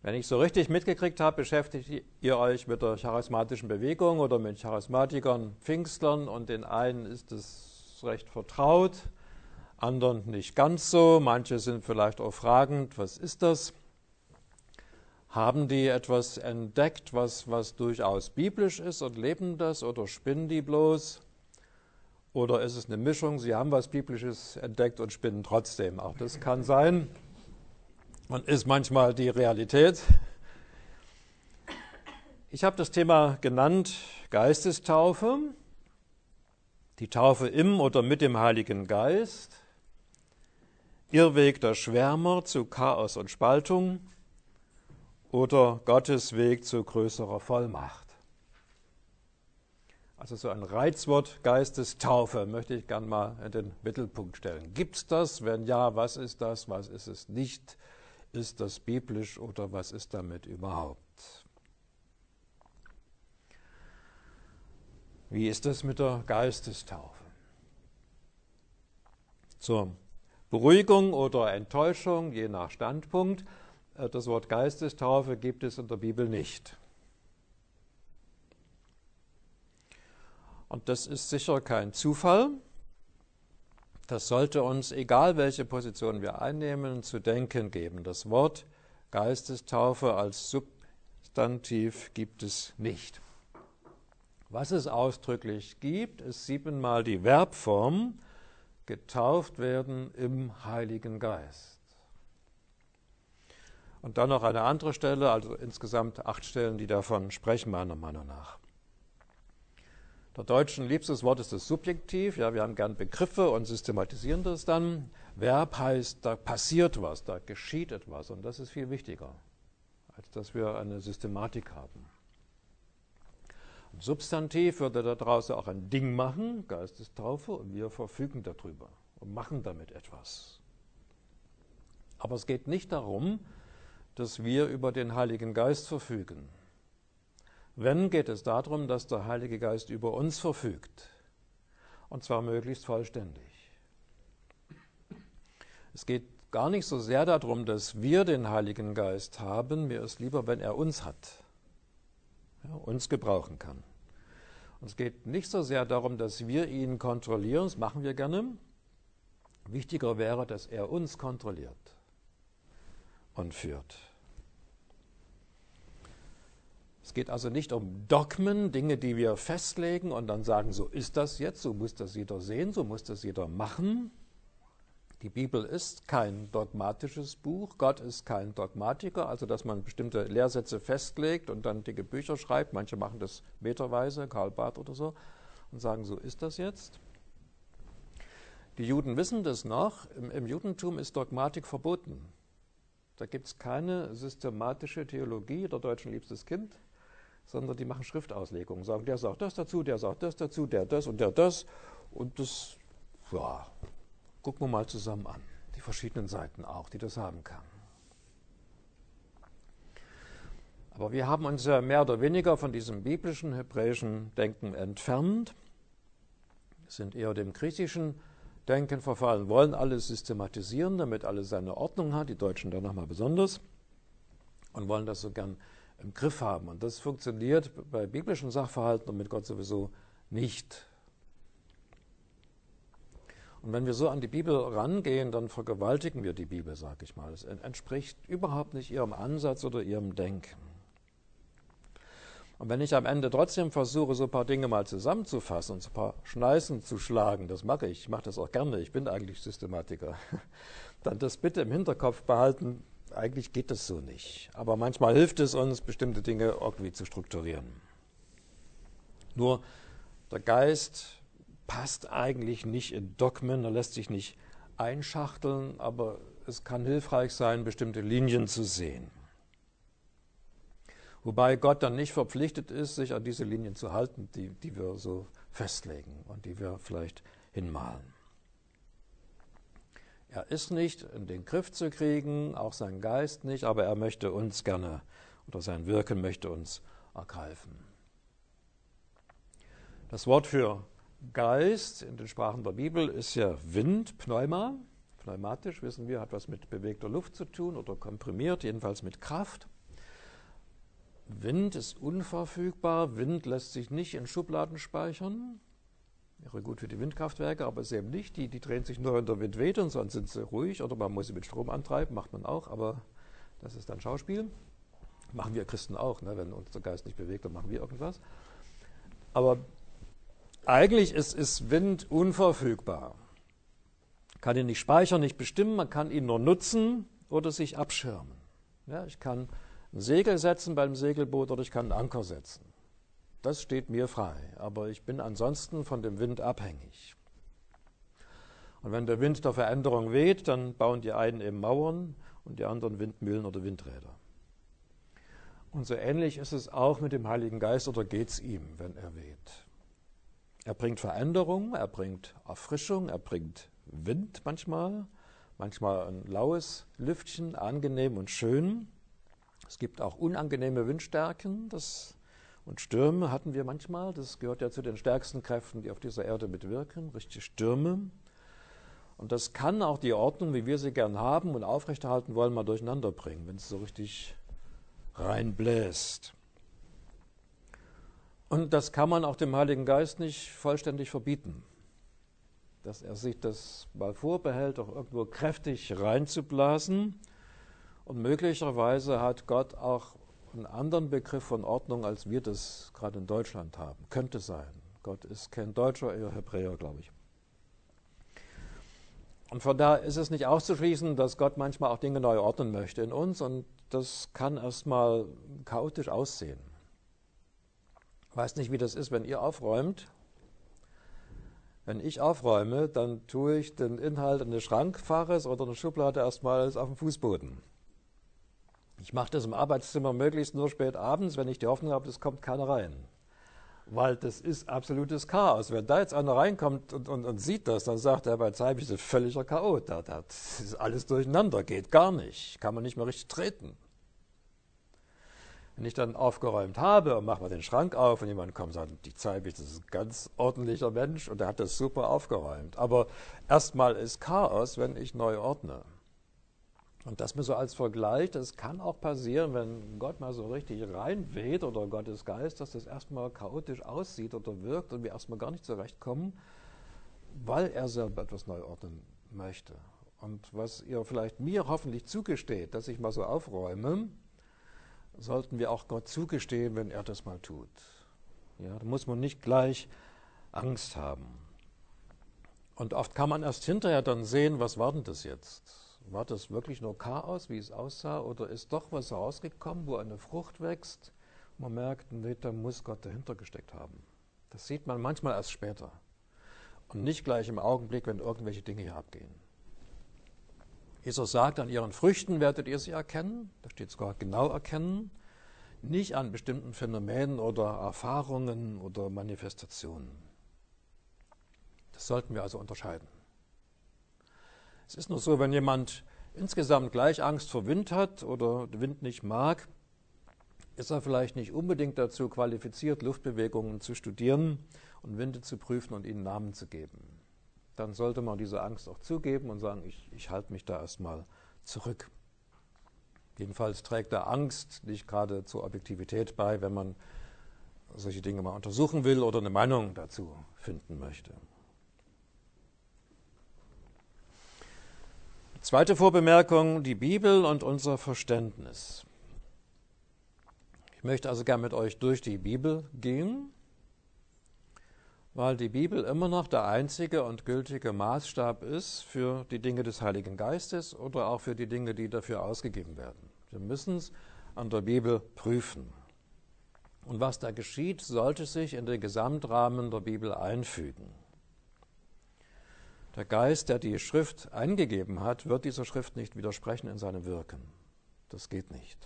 Wenn ich so richtig mitgekriegt habe, beschäftigt ihr euch mit der charismatischen Bewegung oder mit Charismatikern, Pfingstlern, und den einen ist es recht vertraut, anderen nicht ganz so. Manche sind vielleicht auch fragend, was ist das? Haben die etwas entdeckt, was durchaus biblisch ist und leben das, oder spinnen die bloß? Oder ist es eine Mischung, sie haben was Biblisches entdeckt und spinnen trotzdem? Auch das kann sein und ist manchmal die Realität. Ich habe das Thema genannt Geistestaufe, die Taufe im oder mit dem Heiligen Geist, Irrweg der Schwärmer zu Chaos und Spaltung oder Gottes Weg zu größerer Vollmacht. Also so ein Reizwort Geistestaufe möchte ich gerne mal in den Mittelpunkt stellen. Gibt es das? Wenn ja, was ist das? Was ist es nicht? Ist das biblisch oder was ist damit überhaupt? Wie ist es mit der Geistestaufe? Zur Beruhigung oder Enttäuschung, je nach Standpunkt, das Wort Geistestaufe gibt es in der Bibel nicht. Und das ist sicher kein Zufall. Das sollte uns, egal welche Position wir einnehmen, zu denken geben. Das Wort Geistestaufe als Substantiv gibt es nicht. Was es ausdrücklich gibt, ist 7-mal die Verbform, getauft werden im Heiligen Geist. Und dann noch eine andere Stelle, also insgesamt 8 Stellen, die davon sprechen, meiner Meinung nach. Der Deutschen liebstes Wort ist das Subjektiv. Ja, wir haben gern Begriffe und systematisieren das dann. Verb heißt, da passiert was, da geschieht etwas. Und das ist viel wichtiger, als dass wir eine Systematik haben. Ein Substantiv würde da draußen auch ein Ding machen, Geistestaufe, und wir verfügen darüber und machen damit etwas. Aber es geht nicht darum, dass wir über den Heiligen Geist verfügen. Wenn, geht es darum, dass der Heilige Geist über uns verfügt. Und zwar möglichst vollständig. Es geht gar nicht so sehr darum, dass wir den Heiligen Geist haben. Mir ist lieber, wenn er uns hat, ja, uns gebrauchen kann. Und es geht nicht so sehr darum, dass wir ihn kontrollieren, das machen wir gerne. Wichtiger wäre, dass er uns kontrolliert und führt. Es geht also nicht um Dogmen, Dinge, die wir festlegen und dann sagen, so ist das jetzt, so muss das jeder sehen, so muss das jeder machen. Die Bibel ist kein dogmatisches Buch, Gott ist kein Dogmatiker, also dass man bestimmte Lehrsätze festlegt und dann dicke Bücher schreibt. Manche machen das meterweise, Karl Barth oder so, und sagen, so ist das jetzt. Die Juden wissen das noch, im Judentum ist Dogmatik verboten. Da gibt es keine systematische Theologie, der Deutschen liebstes Kind, sondern die machen Schriftauslegungen, sagen, der sagt das dazu, der sagt das dazu, der das und der das. Und das, ja, gucken wir mal zusammen an. Die verschiedenen Seiten auch, die das haben kann. Aber wir haben uns ja mehr oder weniger von diesem biblischen, hebräischen Denken entfernt, sind eher dem griechischen Denken verfallen, wollen alles systematisieren, damit alles seine Ordnung hat, die Deutschen dann nochmal besonders, und wollen das so gern im Griff haben. Und das funktioniert bei biblischen Sachverhalten und mit Gott sowieso nicht. Und wenn wir so an die Bibel rangehen, dann vergewaltigen wir die Bibel, sage ich mal. Es entspricht überhaupt nicht ihrem Ansatz oder ihrem Denken. Und wenn ich am Ende trotzdem versuche, so ein paar Dinge mal zusammenzufassen und so ein paar Schneisen zu schlagen, das mache ich mache das auch gerne, ich bin eigentlich Systematiker, dann das bitte im Hinterkopf behalten, eigentlich geht das so nicht. Aber manchmal hilft es uns, bestimmte Dinge irgendwie zu strukturieren. Nur der Geist passt eigentlich nicht in Dogmen, er lässt sich nicht einschachteln, aber es kann hilfreich sein, bestimmte Linien zu sehen. Wobei Gott dann nicht verpflichtet ist, sich an diese Linien zu halten, die wir so festlegen und die wir vielleicht hinmalen. Er ist nicht in den Griff zu kriegen, auch sein Geist nicht, aber er möchte uns gerne, oder sein Wirken möchte uns ergreifen. Das Wort für Geist in den Sprachen der Bibel ist ja Wind, Pneuma. Pneumatisch, wissen wir, hat was mit bewegter Luft zu tun oder komprimiert, jedenfalls mit Kraft. Wind ist unverfügbar, Wind lässt sich nicht in Schubladen speichern. Wäre gut für die Windkraftwerke, aber es ist eben nicht. Die drehen sich nur, wenn der Wind weht und sonst sind sie ruhig. Oder man muss sie mit Strom antreiben, macht man auch, aber das ist dann Schauspiel. Machen wir Christen auch, ne? Wenn uns der Geist nicht bewegt, dann machen wir irgendwas. Aber eigentlich ist Wind unverfügbar. Man kann ihn nicht speichern, nicht bestimmen, man kann ihn nur nutzen oder sich abschirmen. Ja, ich kann ein Segel setzen beim Segelboot oder ich kann einen Anker setzen. Das steht mir frei, aber ich bin ansonsten von dem Wind abhängig. Und wenn der Wind der Veränderung weht, dann bauen die einen eben Mauern und die anderen Windmühlen oder Windräder. Und so ähnlich ist es auch mit dem Heiligen Geist, oder geht es ihm, wenn er weht. Er bringt Veränderung, er bringt Erfrischung, er bringt Wind manchmal ein laues Lüftchen, angenehm und schön. Es gibt auch unangenehme Windstärken und Stürme hatten wir manchmal. Das gehört ja zu den stärksten Kräften, die auf dieser Erde mitwirken, richtige Stürme. Und das kann auch die Ordnung, wie wir sie gern haben und aufrechterhalten wollen, mal durcheinander bringen, wenn es so richtig reinbläst. Und das kann man auch dem Heiligen Geist nicht vollständig verbieten. Dass er sich das mal vorbehält, auch irgendwo kräftig reinzublasen. Und möglicherweise hat Gott auch einen anderen Begriff von Ordnung, als wir das gerade in Deutschland haben. Könnte sein. Gott ist kein Deutscher, eher Hebräer, glaube ich. Und von daher ist es nicht auszuschließen, dass Gott manchmal auch Dinge neu ordnen möchte in uns. Und das kann erstmal chaotisch aussehen. Ich weiß nicht, wie das ist, wenn ihr aufräumt. Wenn ich aufräume, dann tue ich den Inhalt in den Schrank, fahre es oder eine Schublade erstmal auf den Fußboden. Ich mache das im Arbeitszimmer möglichst nur spät abends, wenn ich die Hoffnung habe, es kommt keiner rein. Weil das ist absolutes Chaos. Wenn da jetzt einer reinkommt und sieht das, dann sagt er bei Zeit, das ist völliger Chaot. Das ist alles durcheinander, geht gar nicht. Kann man nicht mehr richtig treten. Wenn ich dann aufgeräumt habe und mache mal den Schrank auf und jemand kommt und sagt, die Zeit, das ist ein ganz ordentlicher Mensch und der hat das super aufgeräumt. Aber erstmal ist Chaos, wenn ich neu ordne. Und das mir so als Vergleich, das kann auch passieren, wenn Gott mal so richtig reinweht oder Gottes Geist, dass das erstmal chaotisch aussieht oder wirkt und wir erstmal gar nicht zurechtkommen, weil er selber etwas neu ordnen möchte. Und was ihr vielleicht mir hoffentlich zugesteht, dass ich mal so aufräume, sollten wir auch Gott zugestehen, wenn er das mal tut. Ja, da muss man nicht gleich Angst haben. Und oft kann man erst hinterher dann sehen, was war denn das jetzt? War das wirklich nur Chaos, wie es aussah, oder ist doch was herausgekommen, wo eine Frucht wächst? Man merkt, nee, da muss Gott dahinter gesteckt haben. Das sieht man manchmal erst später. Und nicht gleich im Augenblick, wenn irgendwelche Dinge hier abgehen. Jesus sagt, an ihren Früchten werdet ihr sie erkennen, da steht sogar genau erkennen, nicht an bestimmten Phänomenen oder Erfahrungen oder Manifestationen. Das sollten wir also unterscheiden. Es ist nur so, wenn jemand insgesamt gleich Angst vor Wind hat oder den Wind nicht mag, ist er vielleicht nicht unbedingt dazu qualifiziert, Luftbewegungen zu studieren und Winde zu prüfen und ihnen Namen zu geben. Dann sollte man diese Angst auch zugeben und sagen, ich halte mich da erstmal zurück. Jedenfalls trägt der Angst nicht gerade zur Objektivität bei, wenn man solche Dinge mal untersuchen will oder eine Meinung dazu finden möchte. Zweite Vorbemerkung, die Bibel und unser Verständnis. Ich möchte also gerne mit euch durch die Bibel gehen, weil die Bibel immer noch der einzige und gültige Maßstab ist für die Dinge des Heiligen Geistes oder auch für die Dinge, die dafür ausgegeben werden. Wir müssen es an der Bibel prüfen. Und was da geschieht, sollte sich in den Gesamtrahmen der Bibel einfügen. Der Geist, der die Schrift eingegeben hat, wird dieser Schrift nicht widersprechen in seinem Wirken. Das geht nicht.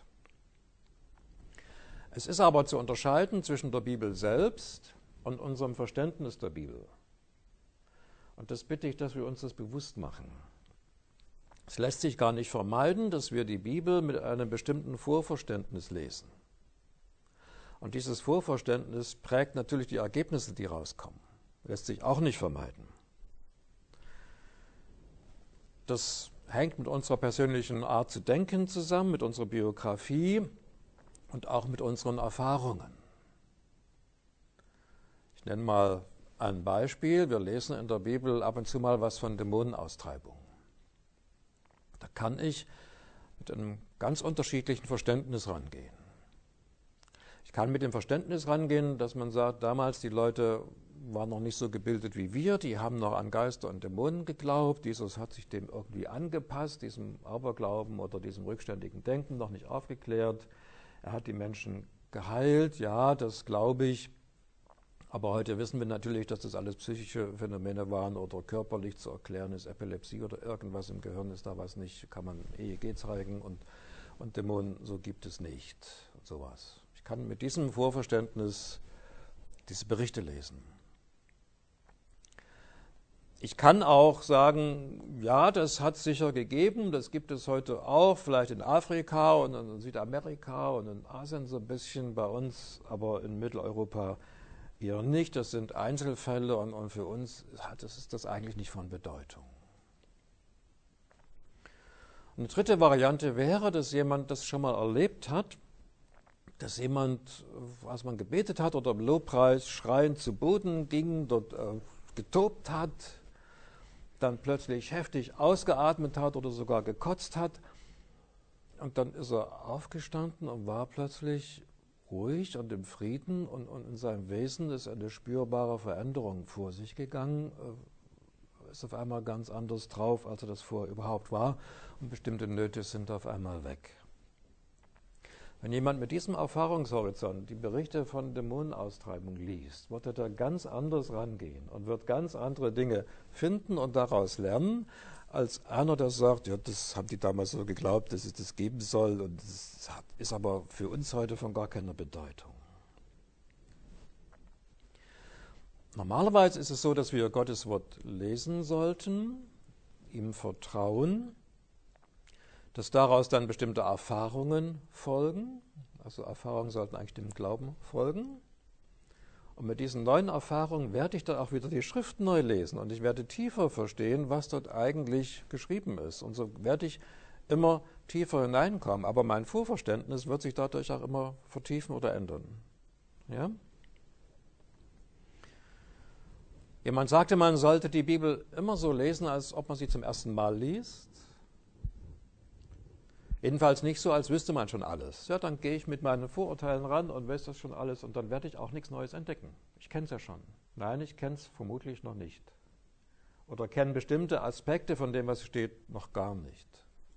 Es ist aber zu unterscheiden zwischen der Bibel selbst und unserem Verständnis der Bibel. Und das bitte ich, dass wir uns das bewusst machen. Es lässt sich gar nicht vermeiden, dass wir die Bibel mit einem bestimmten Vorverständnis lesen. Und dieses Vorverständnis prägt natürlich die Ergebnisse, die rauskommen. Lässt sich auch nicht vermeiden. Das hängt mit unserer persönlichen Art zu denken zusammen, mit unserer Biografie und auch mit unseren Erfahrungen. Ich nenne mal ein Beispiel. Wir lesen in der Bibel ab und zu mal was von Dämonenaustreibung. Da kann ich mit einem ganz unterschiedlichen Verständnis rangehen. Ich kann mit dem Verständnis rangehen, dass man sagt, damals die Leute waren noch nicht so gebildet wie wir, die haben noch an Geister und Dämonen geglaubt, Jesus hat sich dem irgendwie angepasst, diesem Aberglauben oder diesem rückständigen Denken noch nicht aufgeklärt. Er hat die Menschen geheilt, ja, das glaube ich. Aber heute wissen wir natürlich, dass das alles psychische Phänomene waren oder körperlich zu erklären ist, Epilepsie oder irgendwas im Gehirn ist da was nicht, kann man EEG zeigen und Dämonen, so gibt es nicht und sowas. Ich kann mit diesem Vorverständnis diese Berichte lesen. Ich kann auch sagen, ja, das hat es sicher gegeben, das gibt es heute auch, vielleicht in Afrika und in Südamerika und in Asien so ein bisschen, bei uns, aber in Mitteleuropa eher nicht. Das sind Einzelfälle und für uns ist das eigentlich nicht von Bedeutung. Eine dritte Variante wäre, dass jemand das schon mal erlebt hat, dass jemand, als man gebetet hat oder im Lobpreis schreiend zu Boden ging, dort getobt hat, dann plötzlich heftig ausgeatmet hat oder sogar gekotzt hat. Und dann ist er aufgestanden und war plötzlich ruhig und im Frieden und in seinem Wesen ist eine spürbare Veränderung vor sich gegangen, ist auf einmal ganz anders drauf, als er das vorher überhaupt war und bestimmte Nöte sind auf einmal weg. Wenn jemand mit diesem Erfahrungshorizont die Berichte von Dämonenaustreibung liest, wird er da ganz anders rangehen und wird ganz andere Dinge finden und daraus lernen, als einer, der sagt, ja, das haben die damals so geglaubt, dass es das geben soll und das ist aber für uns heute von gar keiner Bedeutung. Normalerweise ist es so, dass wir Gottes Wort lesen sollten, ihm vertrauen, dass daraus dann bestimmte Erfahrungen folgen. Also Erfahrungen sollten eigentlich dem Glauben folgen. Und mit diesen neuen Erfahrungen werde ich dann auch wieder die Schrift neu lesen und ich werde tiefer verstehen, was dort eigentlich geschrieben ist. Und so werde ich immer tiefer hineinkommen. Aber mein Vorverständnis wird sich dadurch auch immer vertiefen oder ändern. Ja? Jemand sagte, man sollte die Bibel immer so lesen, als ob man sie zum ersten Mal liest. Jedenfalls nicht so, als wüsste man schon alles. Ja, dann gehe ich mit meinen Vorurteilen ran und weiß das schon alles und dann werde ich auch nichts Neues entdecken. Ich kenne es ja schon. Nein, ich kenne es vermutlich noch nicht. Oder kenne bestimmte Aspekte von dem, was steht, noch gar nicht.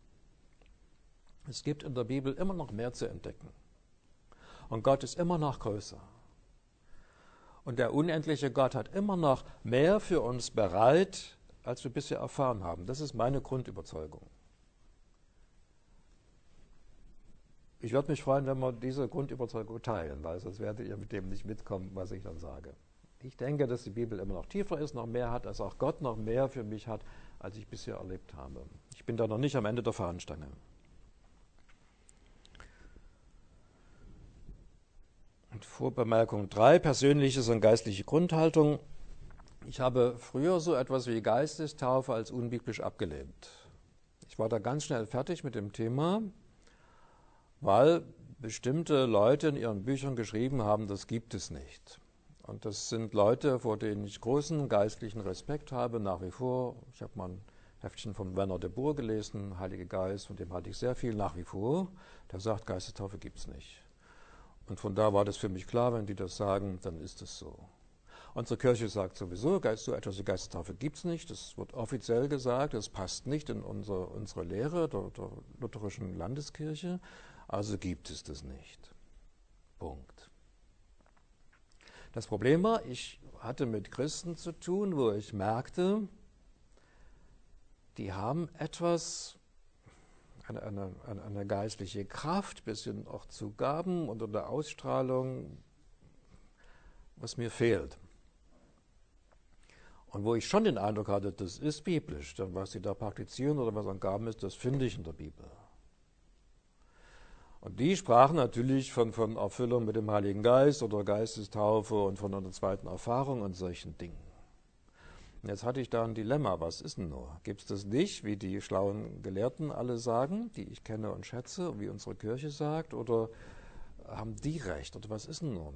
Es gibt in der Bibel immer noch mehr zu entdecken. Und Gott ist immer noch größer. Und der unendliche Gott hat immer noch mehr für uns bereit, als wir bisher erfahren haben. Das ist meine Grundüberzeugung. Ich würde mich freuen, wenn wir diese Grundüberzeugung teilen, weil sonst werdet ihr mit dem nicht mitkommen, was ich dann sage. Ich denke, dass die Bibel immer noch tiefer ist, noch mehr hat, als auch Gott noch mehr für mich hat, als ich bisher erlebt habe. Ich bin da noch nicht am Ende der Fahnenstange. Und Vorbemerkung 3, persönliches und geistliche Grundhaltung. Ich habe früher so etwas wie Geistestaufe als unbiblisch abgelehnt. Ich war da ganz schnell fertig mit dem Thema, weil bestimmte Leute in ihren Büchern geschrieben haben, das gibt es nicht. Und das sind Leute, vor denen ich großen geistlichen Respekt habe, nach wie vor. Ich habe mal ein Heftchen von Werner de Boer gelesen, Heilige Geist, von dem hatte ich sehr viel nach wie vor. Der sagt, Geistestaufe gibt es nicht. Und von da war das für mich klar, wenn die das sagen, dann ist es so. Unsere Kirche sagt sowieso, so etwas wie Geistestaufe gibt es nicht. Das wird offiziell gesagt, das passt nicht in unsere Lehre der lutherischen Landeskirche. Also gibt es das nicht. Punkt. Das Problem war, ich hatte mit Christen zu tun, wo ich merkte, die haben etwas, eine geistliche Kraft, bis hin auch zu Gaben und eine Ausstrahlung, was mir fehlt. Und wo ich schon den Eindruck hatte, das ist biblisch, denn was sie da praktizieren oder was an Gaben ist, das finde ich in der Bibel. Und die sprachen natürlich von Erfüllung mit dem Heiligen Geist oder Geistestaufe und von einer zweiten Erfahrung und solchen Dingen. Und jetzt hatte ich da ein Dilemma, was ist denn nur? Gibt es das nicht, wie die schlauen Gelehrten alle sagen, die ich kenne und schätze, wie unsere Kirche sagt, oder haben die recht? Oder was ist denn nun?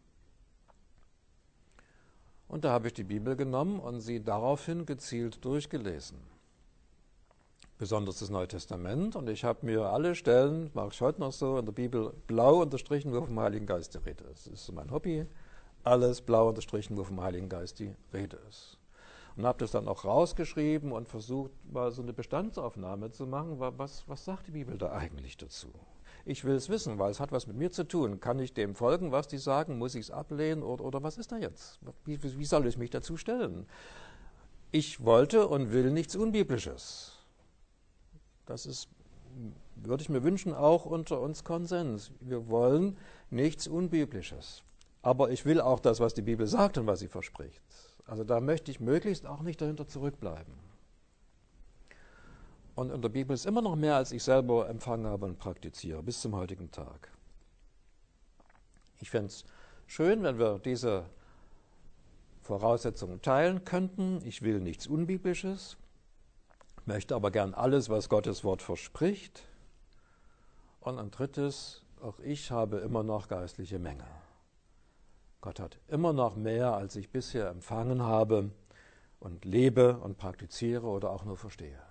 Und da habe ich die Bibel genommen und sie daraufhin gezielt durchgelesen. Besonders das Neue Testament. Und ich habe mir alle Stellen, mache ich heute noch so, in der Bibel blau unterstrichen, wo vom Heiligen Geist die Rede ist. Das ist so mein Hobby. Alles blau unterstrichen, wo vom Heiligen Geist die Rede ist. Und habe das dann auch rausgeschrieben und versucht, mal so eine Bestandsaufnahme zu machen. Was sagt die Bibel da eigentlich dazu? Ich will es wissen, weil es hat was mit mir zu tun. Kann ich dem folgen, was die sagen? Muss ich es ablehnen? Oder was ist da jetzt? Wie soll ich mich dazu stellen? Ich wollte und will nichts Unbiblisches. Das ist, würde ich mir wünschen, auch unter uns Konsens. Wir wollen nichts Unbiblisches. Aber ich will auch das, was die Bibel sagt und was sie verspricht. Also da möchte ich möglichst auch nicht dahinter zurückbleiben. Und in der Bibel ist immer noch mehr, als ich selber empfangen habe und praktiziere, bis zum heutigen Tag. Ich fände es schön, wenn wir diese Voraussetzungen teilen könnten. Ich will nichts Unbiblisches, möchte aber gern alles, was Gottes Wort verspricht. Und ein drittes, auch ich habe immer noch geistliche Mängel. Gott hat immer noch mehr, als ich bisher empfangen habe und lebe und praktiziere oder auch nur verstehe.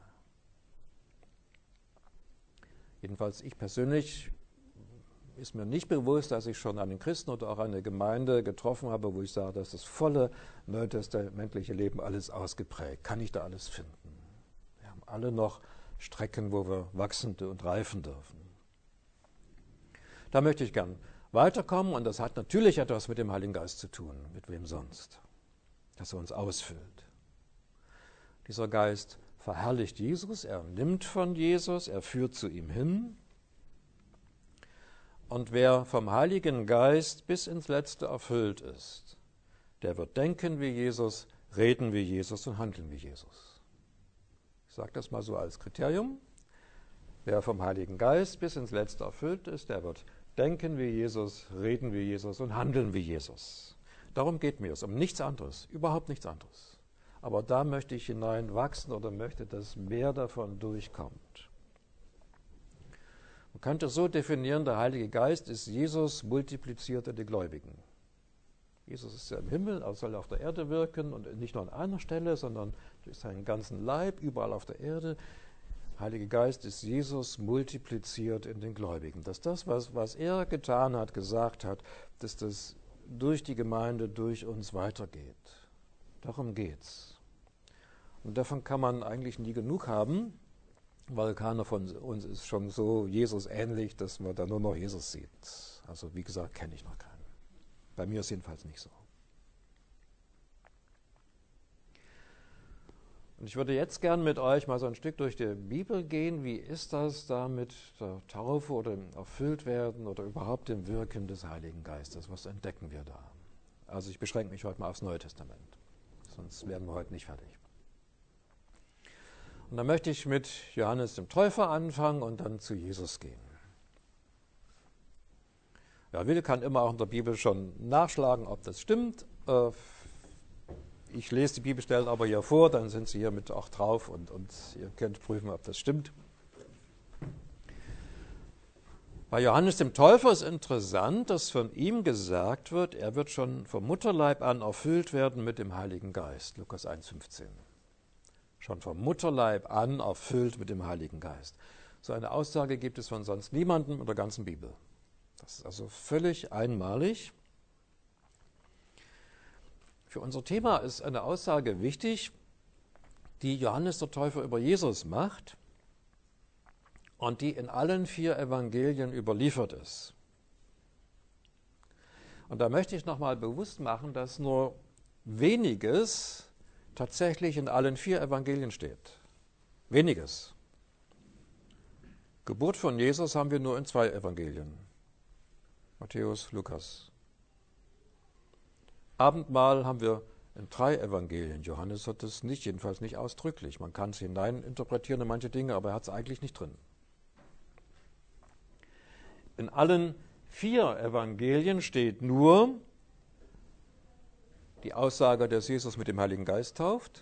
Jedenfalls ich persönlich ist mir nicht bewusst, dass ich schon einen Christen oder auch eine Gemeinde getroffen habe, wo ich sage, dass das volle neutestamentliche Leben alles ausgeprägt. Kann ich da alles finden? Wir haben alle noch Strecken, wo wir wachsen und reifen dürfen. Da möchte ich gern weiterkommen und das hat natürlich etwas mit dem Heiligen Geist zu tun. Mit wem sonst? Dass er uns ausfüllt. Dieser Geist verherrlicht Jesus, er nimmt von Jesus, er führt zu ihm hin. Und wer vom Heiligen Geist bis ins Letzte erfüllt ist, der wird denken wie Jesus, reden wie Jesus und handeln wie Jesus. Ich sage das mal so als Kriterium. Wer vom Heiligen Geist bis ins Letzte erfüllt ist, der wird denken wie Jesus, reden wie Jesus und handeln wie Jesus. Darum geht mir es, um nichts anderes, überhaupt nichts anderes. Aber da möchte ich hineinwachsen oder möchte, dass mehr davon durchkommt. Man könnte so definieren, der Heilige Geist ist Jesus multipliziert in die Gläubigen. Jesus ist ja im Himmel, er soll auf der Erde wirken und nicht nur an einer Stelle, sondern durch seinen ganzen Leib, überall auf der Erde. Der Heilige Geist ist Jesus multipliziert in den Gläubigen. Dass das, was er getan hat, gesagt hat, dass das durch die Gemeinde, durch uns weitergeht. Darum geht's. Und davon kann man eigentlich nie genug haben, weil keiner von uns ist schon so Jesus ähnlich, dass man da nur noch Jesus sieht. Also wie gesagt, kenne ich noch keinen. Bei mir ist es jedenfalls nicht so. Und ich würde jetzt gern mit euch mal so ein Stück durch die Bibel gehen. Wie ist das da mit der Taufe oder dem Erfülltwerden oder überhaupt dem Wirken des Heiligen Geistes? Was entdecken wir da? Also ich beschränke mich heute mal aufs Neue Testament. Sonst werden wir heute nicht fertig. Und dann möchte ich mit Johannes dem Täufer anfangen und dann zu Jesus gehen. Wer will, kann immer auch in der Bibel schon nachschlagen, ob das stimmt. Ich lese die Bibelstellen aber hier vor, dann sind sie hier mit auch drauf und ihr könnt prüfen, ob das stimmt. Bei Johannes dem Täufer ist interessant, dass von ihm gesagt wird, er wird schon vom Mutterleib an erfüllt werden mit dem Heiligen Geist. Lukas 1,15. Schon vom Mutterleib an erfüllt mit dem Heiligen Geist. So eine Aussage gibt es von sonst niemandem in der ganzen Bibel. Das ist also völlig einmalig. Für unser Thema ist eine Aussage wichtig, die Johannes der Täufer über Jesus macht und die in allen 4 Evangelien überliefert ist. Und da möchte ich nochmal bewusst machen, dass nur weniges tatsächlich in allen 4 Evangelien steht. Weniges. Geburt von Jesus haben wir nur in 2 Evangelien. Matthäus, Lukas. Abendmahl haben wir in 3 Evangelien. Johannes hat es nicht, jedenfalls nicht ausdrücklich. Man kann es hineininterpretieren in manche Dinge, aber er hat es eigentlich nicht drin. In allen 4 Evangelien steht nur die Aussage, dass Jesus mit dem Heiligen Geist tauft,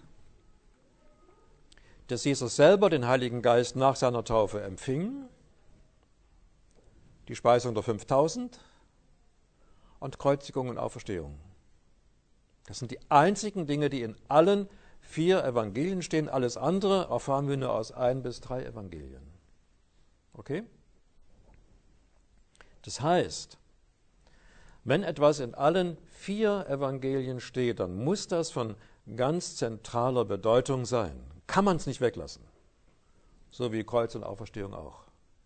dass Jesus selber den Heiligen Geist nach seiner Taufe empfing, die Speisung der 5000 und Kreuzigung und Auferstehung. Das sind die einzigen Dinge, die in allen 4 Evangelien stehen. Alles andere erfahren wir nur aus 1 bis 3 Evangelien. Okay? Das heißt, wenn etwas in allen 4 Evangelien steht, dann muss das von ganz zentraler Bedeutung sein. Kann man es nicht weglassen. So wie Kreuz und Auferstehung auch.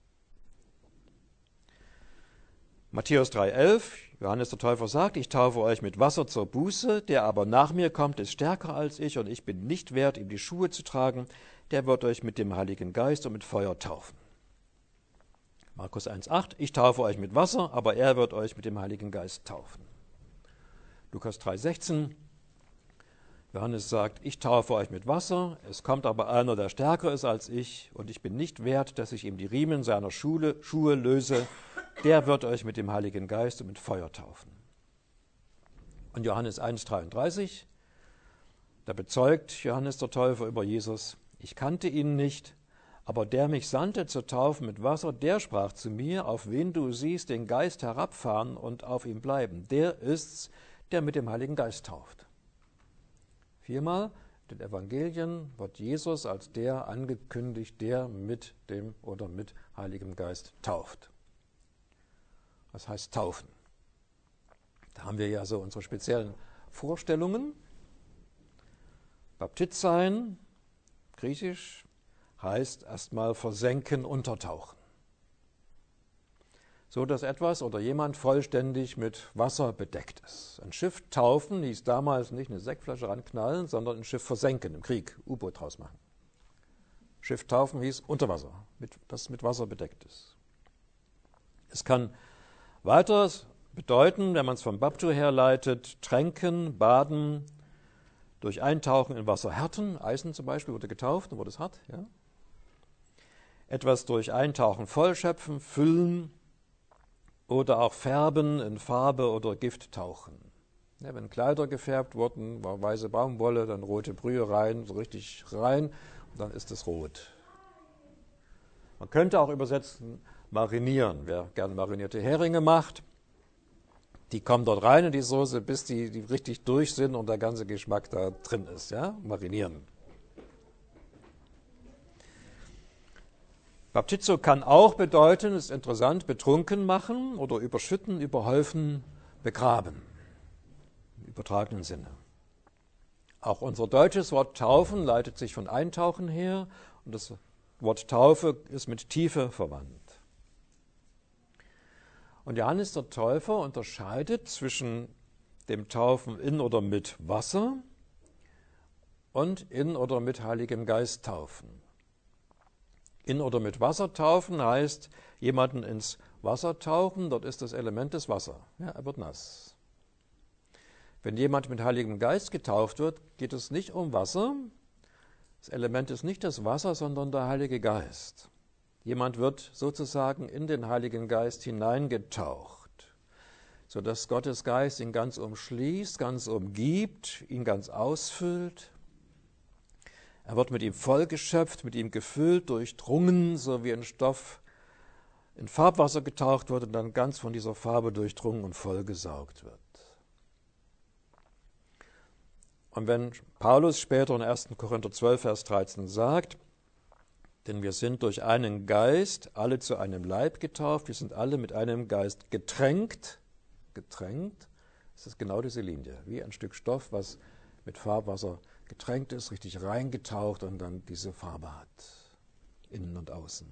Matthäus 3,11, Johannes der Täufer sagt, ich taufe euch mit Wasser zur Buße, der aber nach mir kommt, ist stärker als ich und ich bin nicht wert, ihm die Schuhe zu tragen, der wird euch mit dem Heiligen Geist und mit Feuer taufen. Markus 1,8, ich taufe euch mit Wasser, aber er wird euch mit dem Heiligen Geist taufen. Lukas 3,16, Johannes sagt, ich taufe euch mit Wasser, es kommt aber einer, der stärker ist als ich, und ich bin nicht wert, dass ich ihm die Riemen seiner Schuhe löse, der wird euch mit dem Heiligen Geist und mit Feuer taufen. Und Johannes 1,33, da bezeugt Johannes der Täufer über Jesus, ich kannte ihn nicht, aber der mich sandte zu taufen mit Wasser, der sprach zu mir, auf wen du siehst den Geist herabfahren und auf ihm bleiben, der ist's, der mit dem Heiligen Geist tauft. 4-mal in den Evangelien wird Jesus als der angekündigt, der mit dem oder mit Heiligem Geist tauft. Was heißt taufen? Da haben wir ja so unsere speziellen Vorstellungen. Baptizein, griechisch, heißt erstmal versenken, untertauchen. So dass etwas oder jemand vollständig mit Wasser bedeckt ist. Ein Schiff taufen hieß damals nicht eine Sektflasche ranknallen, sondern ein Schiff versenken, im Krieg, U-Boot draus machen. Schiff taufen hieß unter Wasser, das mit Wasser bedeckt ist. Es kann weiter bedeuten, wenn man es vom Baptu herleitet, tränken, baden, durch Eintauchen in Wasserhärten, Eisen zum Beispiel wurde getauft und wurde es hart. Ja? Etwas durch Eintauchen vollschöpfen, füllen oder auch färben in Farbe oder Gift tauchen. Ja, wenn Kleider gefärbt wurden, war weiße Baumwolle, dann rote Brühe rein, so richtig rein, und dann ist es rot. Man könnte auch übersetzen, marinieren. Wer gerne marinierte Heringe macht, die kommen dort rein in die Soße, bis die richtig durch sind und der ganze Geschmack da drin ist. Ja? Marinieren. Baptizo kann auch bedeuten, ist interessant, betrunken machen oder überschütten, überhäufen, begraben. Im übertragenen Sinne. Auch unser deutsches Wort taufen leitet sich von eintauchen her und das Wort Taufe ist mit Tiefe verwandt. Und Johannes der Täufer unterscheidet zwischen dem Taufen in oder mit Wasser und in oder mit Heiligem Geist taufen. In oder mit Wasser taufen heißt, jemanden ins Wasser tauchen, dort ist das Element des Wasser. Ja, er wird nass. Wenn jemand mit Heiligem Geist getauft wird, geht es nicht um Wasser. Das Element ist nicht das Wasser, sondern der Heilige Geist. Jemand wird sozusagen in den Heiligen Geist hineingetaucht, sodass Gottes Geist ihn ganz umschließt, ganz umgibt, ihn ganz ausfüllt. Er wird mit ihm vollgeschöpft, mit ihm gefüllt, durchdrungen, so wie ein Stoff in Farbwasser getaucht wird und dann ganz von dieser Farbe durchdrungen und vollgesaugt wird. Und wenn Paulus später in 1. Korinther 12, Vers 13 sagt, denn wir sind durch einen Geist alle zu einem Leib getauft, wir sind alle mit einem Geist getränkt, das ist genau diese Linie, wie ein Stück Stoff, was mit Farbwasser getränkt ist, richtig reingetaucht und dann diese Farbe hat, innen und außen.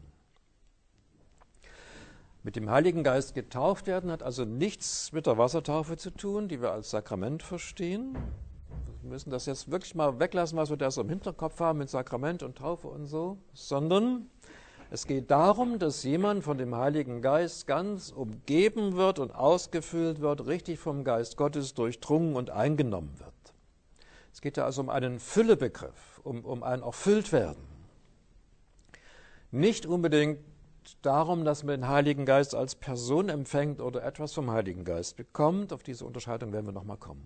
Mit dem Heiligen Geist getauft werden hat also nichts mit der Wassertaufe zu tun, die wir als Sakrament verstehen. Wir müssen das jetzt wirklich mal weglassen, was wir da so im Hinterkopf haben mit Sakrament und Taufe und so, sondern es geht darum, dass jemand von dem Heiligen Geist ganz umgeben wird und ausgefüllt wird, richtig vom Geist Gottes durchdrungen und eingenommen wird. Es geht ja also um einen Füllebegriff, um ein Erfülltwerden. Nicht unbedingt darum, dass man den Heiligen Geist als Person empfängt oder etwas vom Heiligen Geist bekommt. Auf diese Unterscheidung werden wir nochmal kommen.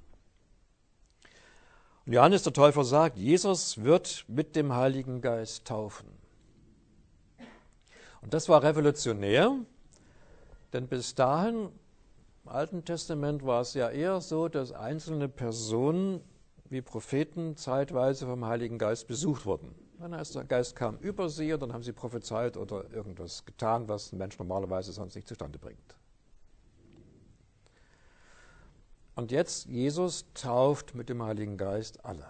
Und Johannes der Täufer sagt, Jesus wird mit dem Heiligen Geist taufen. Und das war revolutionär, Denn bis dahin, im Alten Testament, war es ja eher so, dass einzelne Personen wie Propheten zeitweise vom Heiligen Geist besucht wurden. Dann heißt, der Geist kam über sie und dann haben sie prophezeit oder irgendwas getan, was ein Mensch normalerweise sonst nicht zustande bringt. Und jetzt, Jesus tauft mit dem Heiligen Geist alle.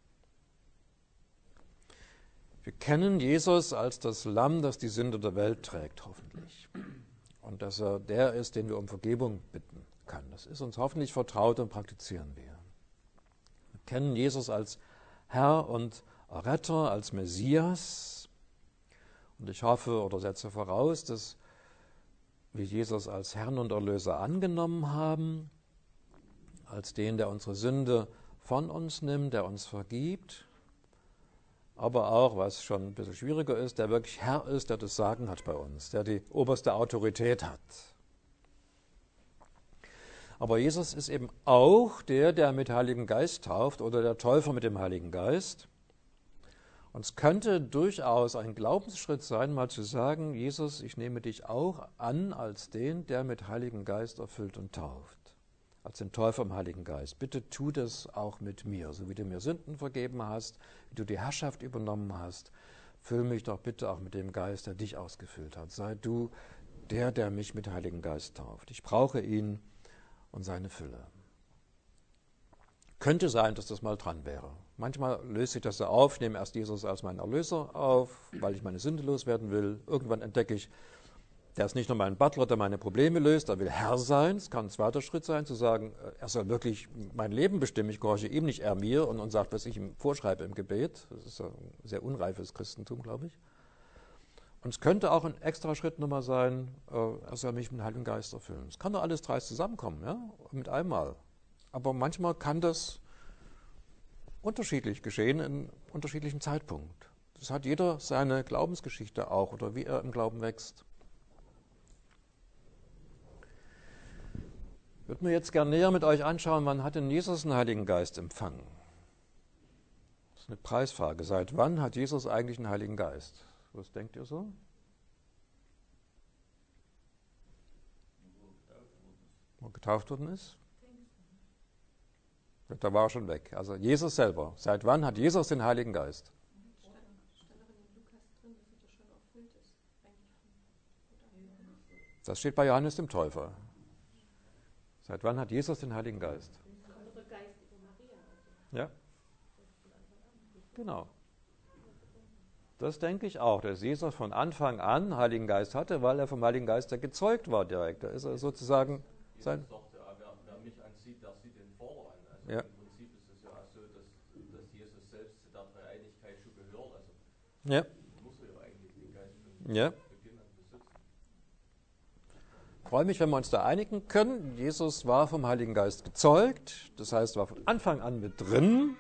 Wir kennen Jesus als das Lamm, das die Sünde der Welt trägt, hoffentlich. Und dass er der ist, den wir um Vergebung bitten können. Das ist uns hoffentlich vertraut und praktizieren wir. Wir kennen Jesus als Herr und Retter, als Messias. Und ich hoffe oder setze voraus, dass wir Jesus als Herrn und Erlöser angenommen haben, als den, der unsere Sünde von uns nimmt, der uns vergibt, aber auch, was schon ein bisschen schwieriger ist, der wirklich Herr ist, der das Sagen hat bei uns, der die oberste Autorität hat. Aber Jesus ist eben auch der mit Heiligem Geist tauft oder der Täufer mit dem Heiligen Geist. Und es könnte durchaus ein Glaubensschritt sein, mal zu sagen, Jesus, ich nehme dich auch an als den, der mit Heiligem Geist erfüllt und tauft. Als den Täufer im Heiligen Geist. Bitte tu das auch mit mir, so wie du mir Sünden vergeben hast, wie du die Herrschaft übernommen hast. Füll mich doch bitte auch mit dem Geist, der dich ausgefüllt hat. Sei du der mich mit Heiligem Geist tauft. Ich brauche ihn und seine Fülle. Könnte sein, dass das mal dran wäre. Manchmal löst sich das so auf. Ich nehme erst Jesus als meinen Erlöser auf, weil ich meine Sünde loswerden will. Irgendwann entdecke ich, der ist nicht nur mein Butler, der meine Probleme löst, er will Herr sein. Es kann ein zweiter Schritt sein, zu sagen, er soll wirklich mein Leben bestimmen, ich gehorche ihm, nicht er mir und sagt, was ich ihm vorschreibe im Gebet. Das ist ein sehr unreifes Christentum, glaube ich. Und es könnte auch ein extra Schritt nochmal sein, er soll mich mit dem Heiligen Geist erfüllen. Es kann doch alles drei zusammenkommen, ja, mit einmal. Aber manchmal kann das unterschiedlich geschehen, in unterschiedlichem Zeitpunkt. Das hat jeder seine Glaubensgeschichte auch oder wie er im Glauben wächst. Ich würde mir jetzt gerne näher mit euch anschauen, wann hat denn Jesus den Heiligen Geist empfangen? Das ist eine Preisfrage. Seit wann hat Jesus eigentlich den Heiligen Geist? Was denkt ihr so? Wo er getauft worden ist? Da war er schon weg. Also Jesus selber. Seit wann hat Jesus den Heiligen Geist? Das steht bei Johannes dem Täufer. Seit wann hat Jesus den Heiligen Geist? Ja, genau. Das denke ich auch, dass Jesus von Anfang an Heiligen Geist hatte, weil er vom Heiligen Geist ja gezeugt war direkt. Da ist er sozusagen sein... Jesus sagte, wer mich ansieht, der sieht den Vater an. Also ja. Im Prinzip ist es ja auch so, dass Jesus selbst zu der Dreieinigkeit schon gehört. Also ja. muss er ja eigentlich den Geist von ja. Beginn an besitzen. Ich freue mich, wenn wir uns da einigen können. Jesus war vom Heiligen Geist gezeugt, das heißt, war von Anfang an mit drin.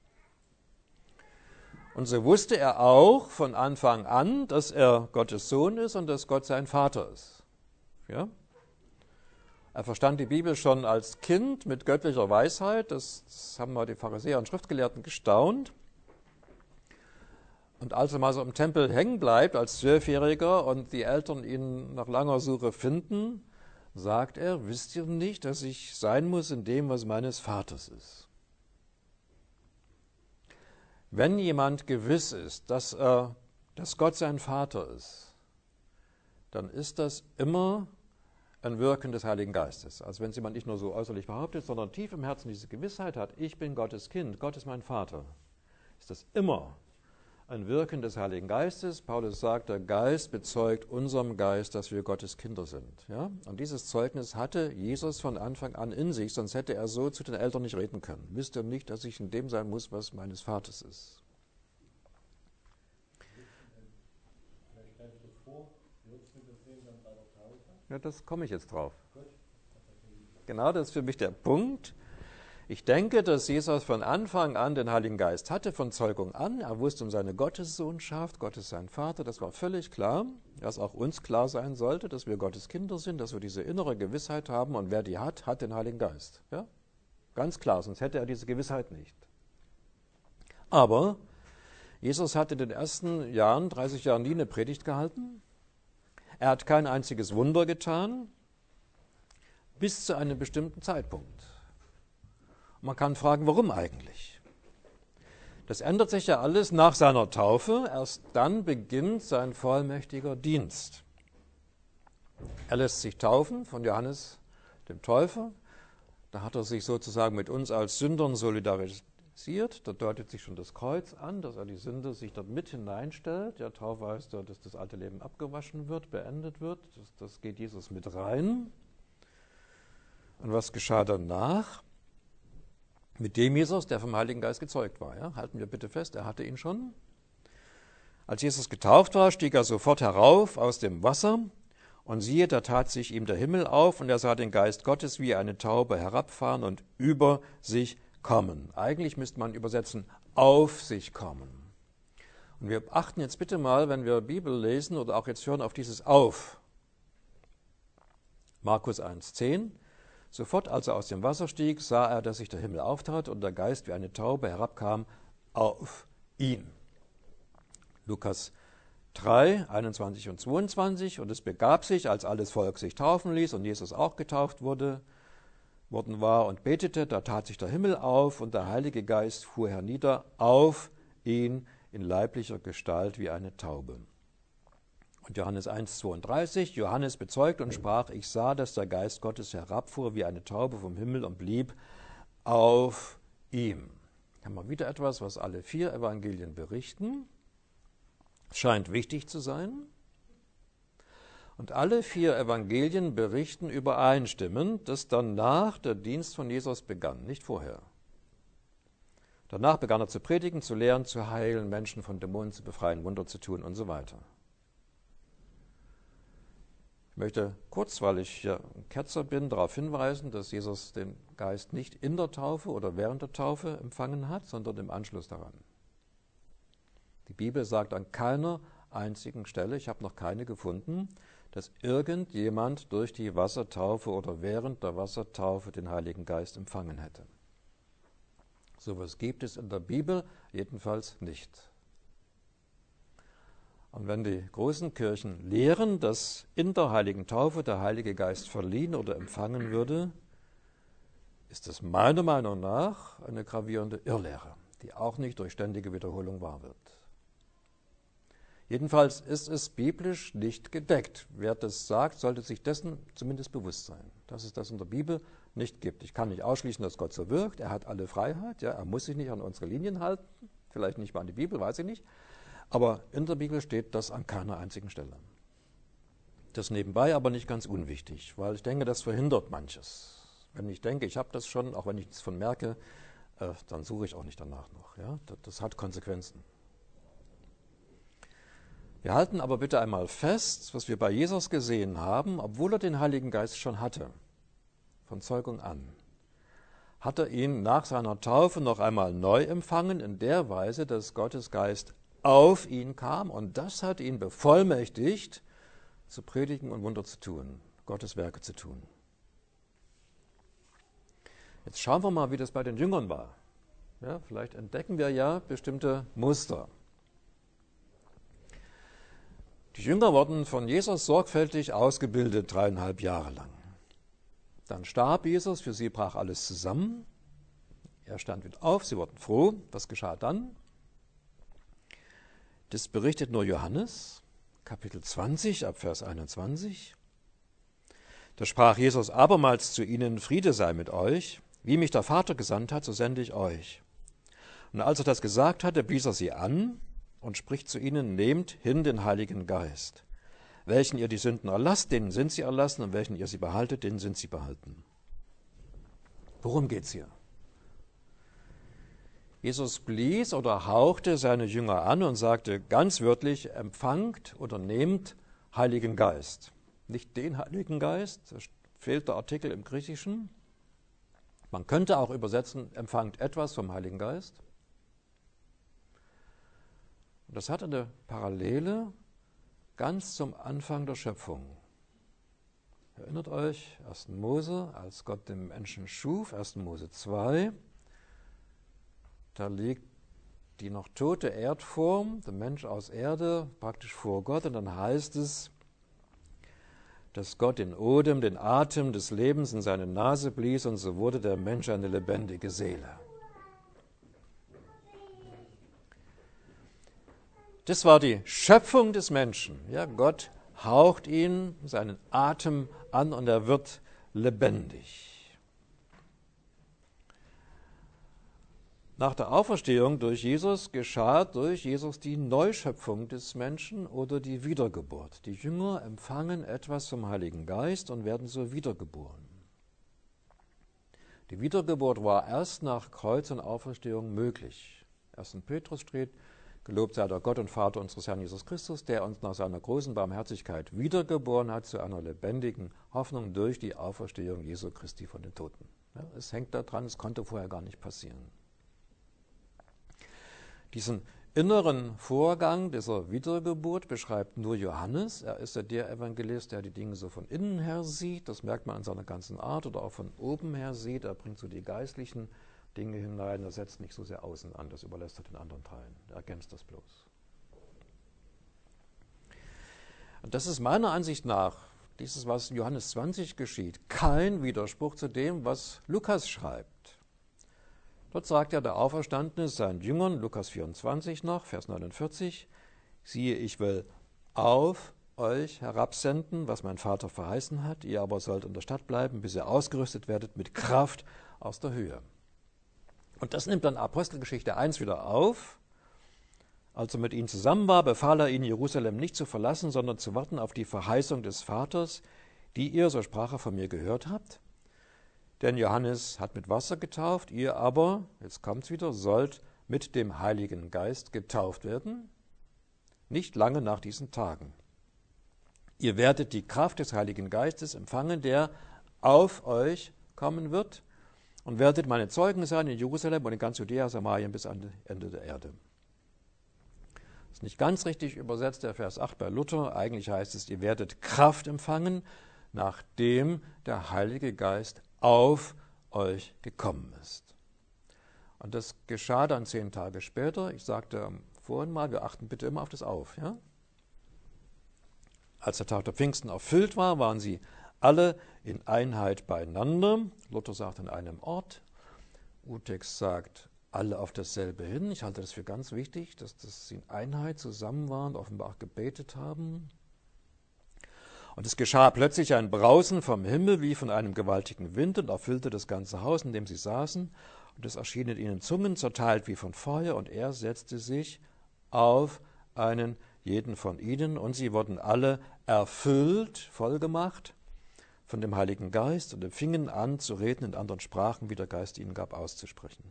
Und so wusste er auch von Anfang an, dass er Gottes Sohn ist und dass Gott sein Vater ist. Ja? Er verstand die Bibel schon als Kind mit göttlicher Weisheit. Das haben mal die Pharisäer und Schriftgelehrten gestaunt. Und als er mal so im Tempel hängen bleibt als 12-Jähriger und die Eltern ihn nach langer Suche finden, sagt er, wisst ihr nicht, dass ich sein muss in dem, was meines Vaters ist? Wenn jemand gewiss ist, dass Gott sein Vater ist, dann ist das immer ein Wirken des Heiligen Geistes. Also wenn es jemand nicht nur so äußerlich behauptet, sondern tief im Herzen diese Gewissheit hat, ich bin Gottes Kind, Gott ist mein Vater, ist das immer ein Wirken des Heiligen Geistes. Paulus sagt, der Geist bezeugt unserem Geist, dass wir Gottes Kinder sind. Ja? Und dieses Zeugnis hatte Jesus von Anfang an in sich, sonst hätte er so zu den Eltern nicht reden können. Wisst ihr nicht, dass ich in dem sein muss, was meines Vaters ist? Ja, das komme ich jetzt drauf. Genau, das ist für mich der Punkt. Ich denke, dass Jesus von Anfang an den Heiligen Geist hatte, von Zeugung an. Er wusste um seine Gottessohnschaft, Gott ist sein Vater, das war völlig klar. Dass auch uns klar sein sollte, dass wir Gottes Kinder sind, dass wir diese innere Gewissheit haben und wer die hat, hat den Heiligen Geist. Ja? Ganz klar, sonst hätte er diese Gewissheit nicht. Aber Jesus hat in den ersten Jahren, 30 Jahren, nie eine Predigt gehalten. Er hat kein einziges Wunder getan. bis zu einem bestimmten Zeitpunkt. Und man kann fragen, warum eigentlich? Das ändert sich ja alles nach seiner Taufe. Erst dann beginnt sein vollmächtiger Dienst. Er lässt sich taufen von Johannes dem Täufer. Da hat er sich sozusagen mit uns als Sündern solidarisiert. Da deutet sich schon das Kreuz an, dass er die Sünde sich dort mit hineinstellt. Der Taufe heißt ja, dass das alte Leben abgewaschen wird, beendet wird. Das geht Jesus mit rein. Und was geschah danach? Mit dem Jesus, der vom Heiligen Geist gezeugt war. Ja? Halten wir bitte fest, er hatte ihn schon. Als Jesus getauft war, stieg er sofort herauf aus dem Wasser. Und siehe, da tat sich ihm der Himmel auf, und er sah den Geist Gottes wie eine Taube herabfahren und über sich kommen. Eigentlich müsste man übersetzen, auf sich kommen. Und wir achten jetzt bitte mal, wenn wir Bibel lesen oder auch jetzt hören, auf dieses Auf. Markus 1,10. Sofort, als er aus dem Wasser stieg, sah er, dass sich der Himmel auftat und der Geist wie eine Taube herabkam auf ihn. Lukas 3, 21 und 22. Und es begab sich, als alles Volk sich taufen ließ und Jesus auch getauft worden war und betete, da tat sich der Himmel auf und der Heilige Geist fuhr hernieder auf ihn in leiblicher Gestalt wie eine Taube. Und Johannes 1, 32, Johannes bezeugt und sprach, ich sah, dass der Geist Gottes herabfuhr wie eine Taube vom Himmel und blieb auf ihm. Hier haben wir wieder etwas, was alle 4 Evangelien berichten. Scheint wichtig zu sein. Und alle 4 Evangelien berichten übereinstimmend, dass danach der Dienst von Jesus begann, nicht vorher. Danach begann er zu predigen, zu lehren, zu heilen, Menschen von Dämonen zu befreien, Wunder zu tun und so weiter. Ich möchte kurz, weil ich hier ein Ketzer bin, darauf hinweisen, dass Jesus den Geist nicht in der Taufe oder während der Taufe empfangen hat, sondern im Anschluss daran. Die Bibel sagt an keiner einzigen Stelle, ich habe noch keine gefunden, dass irgendjemand durch die Wassertaufe oder während der Wassertaufe den Heiligen Geist empfangen hätte. So etwas gibt es in der Bibel jedenfalls nicht. Und wenn die großen Kirchen lehren, dass in der Heiligen Taufe der Heilige Geist verliehen oder empfangen würde, ist das meiner Meinung nach eine gravierende Irrlehre, die auch nicht durch ständige Wiederholung wahr wird. Jedenfalls ist es biblisch nicht gedeckt. Wer das sagt, sollte sich dessen zumindest bewusst sein, dass es das in der Bibel nicht gibt. Ich kann nicht ausschließen, dass Gott so wirkt. Er hat alle Freiheit. Ja, er muss sich nicht an unsere Linien halten. Vielleicht nicht mal an die Bibel, weiß ich nicht. Aber in der Bibel steht das an keiner einzigen Stelle. Das nebenbei aber nicht ganz unwichtig, weil ich denke, das verhindert manches. Wenn ich denke, ich habe das schon, auch wenn ich nichts von merke, dann suche ich auch nicht danach noch. Ja? Das hat Konsequenzen. Wir halten aber bitte einmal fest, was wir bei Jesus gesehen haben, obwohl er den Heiligen Geist schon hatte, von Zeugung an, hat er ihn nach seiner Taufe noch einmal neu empfangen, in der Weise, dass Gottes Geist auf ihn kam und das hat ihn bevollmächtigt, zu predigen und Wunder zu tun, Gottes Werke zu tun. Jetzt schauen wir mal, wie das bei den Jüngern war. Ja, vielleicht entdecken wir ja bestimmte Muster. Die Jünger wurden von Jesus sorgfältig ausgebildet, 3,5 Jahre lang. Dann starb Jesus, für sie brach alles zusammen. Er stand wieder auf, sie wurden froh. Was geschah dann? Das berichtet nur Johannes, Kapitel 20, ab Vers 21. Da sprach Jesus abermals zu ihnen, Friede sei mit euch. Wie mich der Vater gesandt hat, so sende ich euch. Und als er das gesagt hatte, blies er sie an und spricht zu ihnen, nehmt hin den Heiligen Geist. Welchen ihr die Sünden erlasst, denen sind sie erlassen, und welchen ihr sie behaltet, denen sind sie behalten. Worum geht's hier? Jesus blies oder hauchte seine Jünger an und sagte ganz wörtlich, empfangt oder nehmt Heiligen Geist. Nicht den Heiligen Geist, da fehlt der Artikel im Griechischen. Man könnte auch übersetzen, empfangt etwas vom Heiligen Geist. Und das hat eine Parallele ganz zum Anfang der Schöpfung. Erinnert euch, 1. Mose, als Gott den Menschen schuf, 1. Mose 2, da liegt die noch tote Erdform, der Mensch aus Erde, praktisch vor Gott. Und dann heißt es, dass Gott den Odem, den Atem des Lebens in seine Nase blies und so wurde der Mensch eine lebendige Seele. Das war die Schöpfung des Menschen. Ja, Gott haucht ihn seinen Atem an und er wird lebendig. Nach der Auferstehung durch Jesus geschah durch Jesus die Neuschöpfung des Menschen oder die Wiedergeburt. Die Jünger empfangen etwas vom Heiligen Geist und werden so wiedergeboren. Die Wiedergeburt war erst nach Kreuz und Auferstehung möglich. 1. Petrus steht: Gelobt sei der Gott und Vater unseres Herrn Jesus Christus, der uns nach seiner großen Barmherzigkeit wiedergeboren hat zu einer lebendigen Hoffnung durch die Auferstehung Jesu Christi von den Toten. Ja, es hängt daran, es konnte vorher gar nicht passieren. Diesen inneren Vorgang dieser Wiedergeburt beschreibt nur Johannes. Er ist ja der Evangelist, der die Dinge so von innen her sieht. Das merkt man an seiner ganzen Art, oder auch von oben her sieht. Er bringt so die geistlichen Dinge hinein. Er setzt nicht so sehr außen an. Das überlässt er den anderen Teilen. Er ergänzt das bloß. Und das ist meiner Ansicht nach, dieses, was in Johannes 20 geschieht, kein Widerspruch zu dem, was Lukas schreibt. Dort sagt ja der Auferstandene seinen Jüngern, Lukas 24 noch, Vers 49, siehe, ich will auf euch herabsenden, was mein Vater verheißen hat, ihr aber sollt in der Stadt bleiben, bis ihr ausgerüstet werdet mit Kraft aus der Höhe. Und das nimmt dann Apostelgeschichte 1 wieder auf. Als er mit ihnen zusammen war, befahl er ihnen, Jerusalem nicht zu verlassen, sondern zu warten auf die Verheißung des Vaters, die ihr, so sprach er, von mir gehört habt. Denn Johannes hat mit Wasser getauft, ihr aber, jetzt kommt's wieder, sollt mit dem Heiligen Geist getauft werden, nicht lange nach diesen Tagen. Ihr werdet die Kraft des Heiligen Geistes empfangen, der auf euch kommen wird, und werdet meine Zeugen sein in Jerusalem und in ganz Judäa, Samarien bis an das Ende der Erde. Das ist nicht ganz richtig übersetzt, der Vers 8 bei Luther. Eigentlich heißt es, ihr werdet Kraft empfangen, nachdem der Heilige Geist auf euch gekommen ist. Und das geschah dann 10 Tage später. Ich sagte vorhin mal, wir achten bitte immer auf das Auf. Ja? Als der Tag der Pfingsten erfüllt war, waren sie alle in Einheit beieinander. Luther sagt an einem Ort. Urtext sagt alle auf dasselbe hin. Ich halte das für ganz wichtig, dass das in Einheit zusammen waren und offenbar auch gebetet haben. Und es geschah plötzlich ein Brausen vom Himmel wie von einem gewaltigen Wind und erfüllte das ganze Haus, in dem sie saßen. Und es erschienen ihnen Zungen zerteilt wie von Feuer, und er setzte sich auf einen jeden von ihnen, und sie wurden alle erfüllt, vollgemacht von dem Heiligen Geist und fingen an zu reden in anderen Sprachen, wie der Geist ihnen gab, auszusprechen.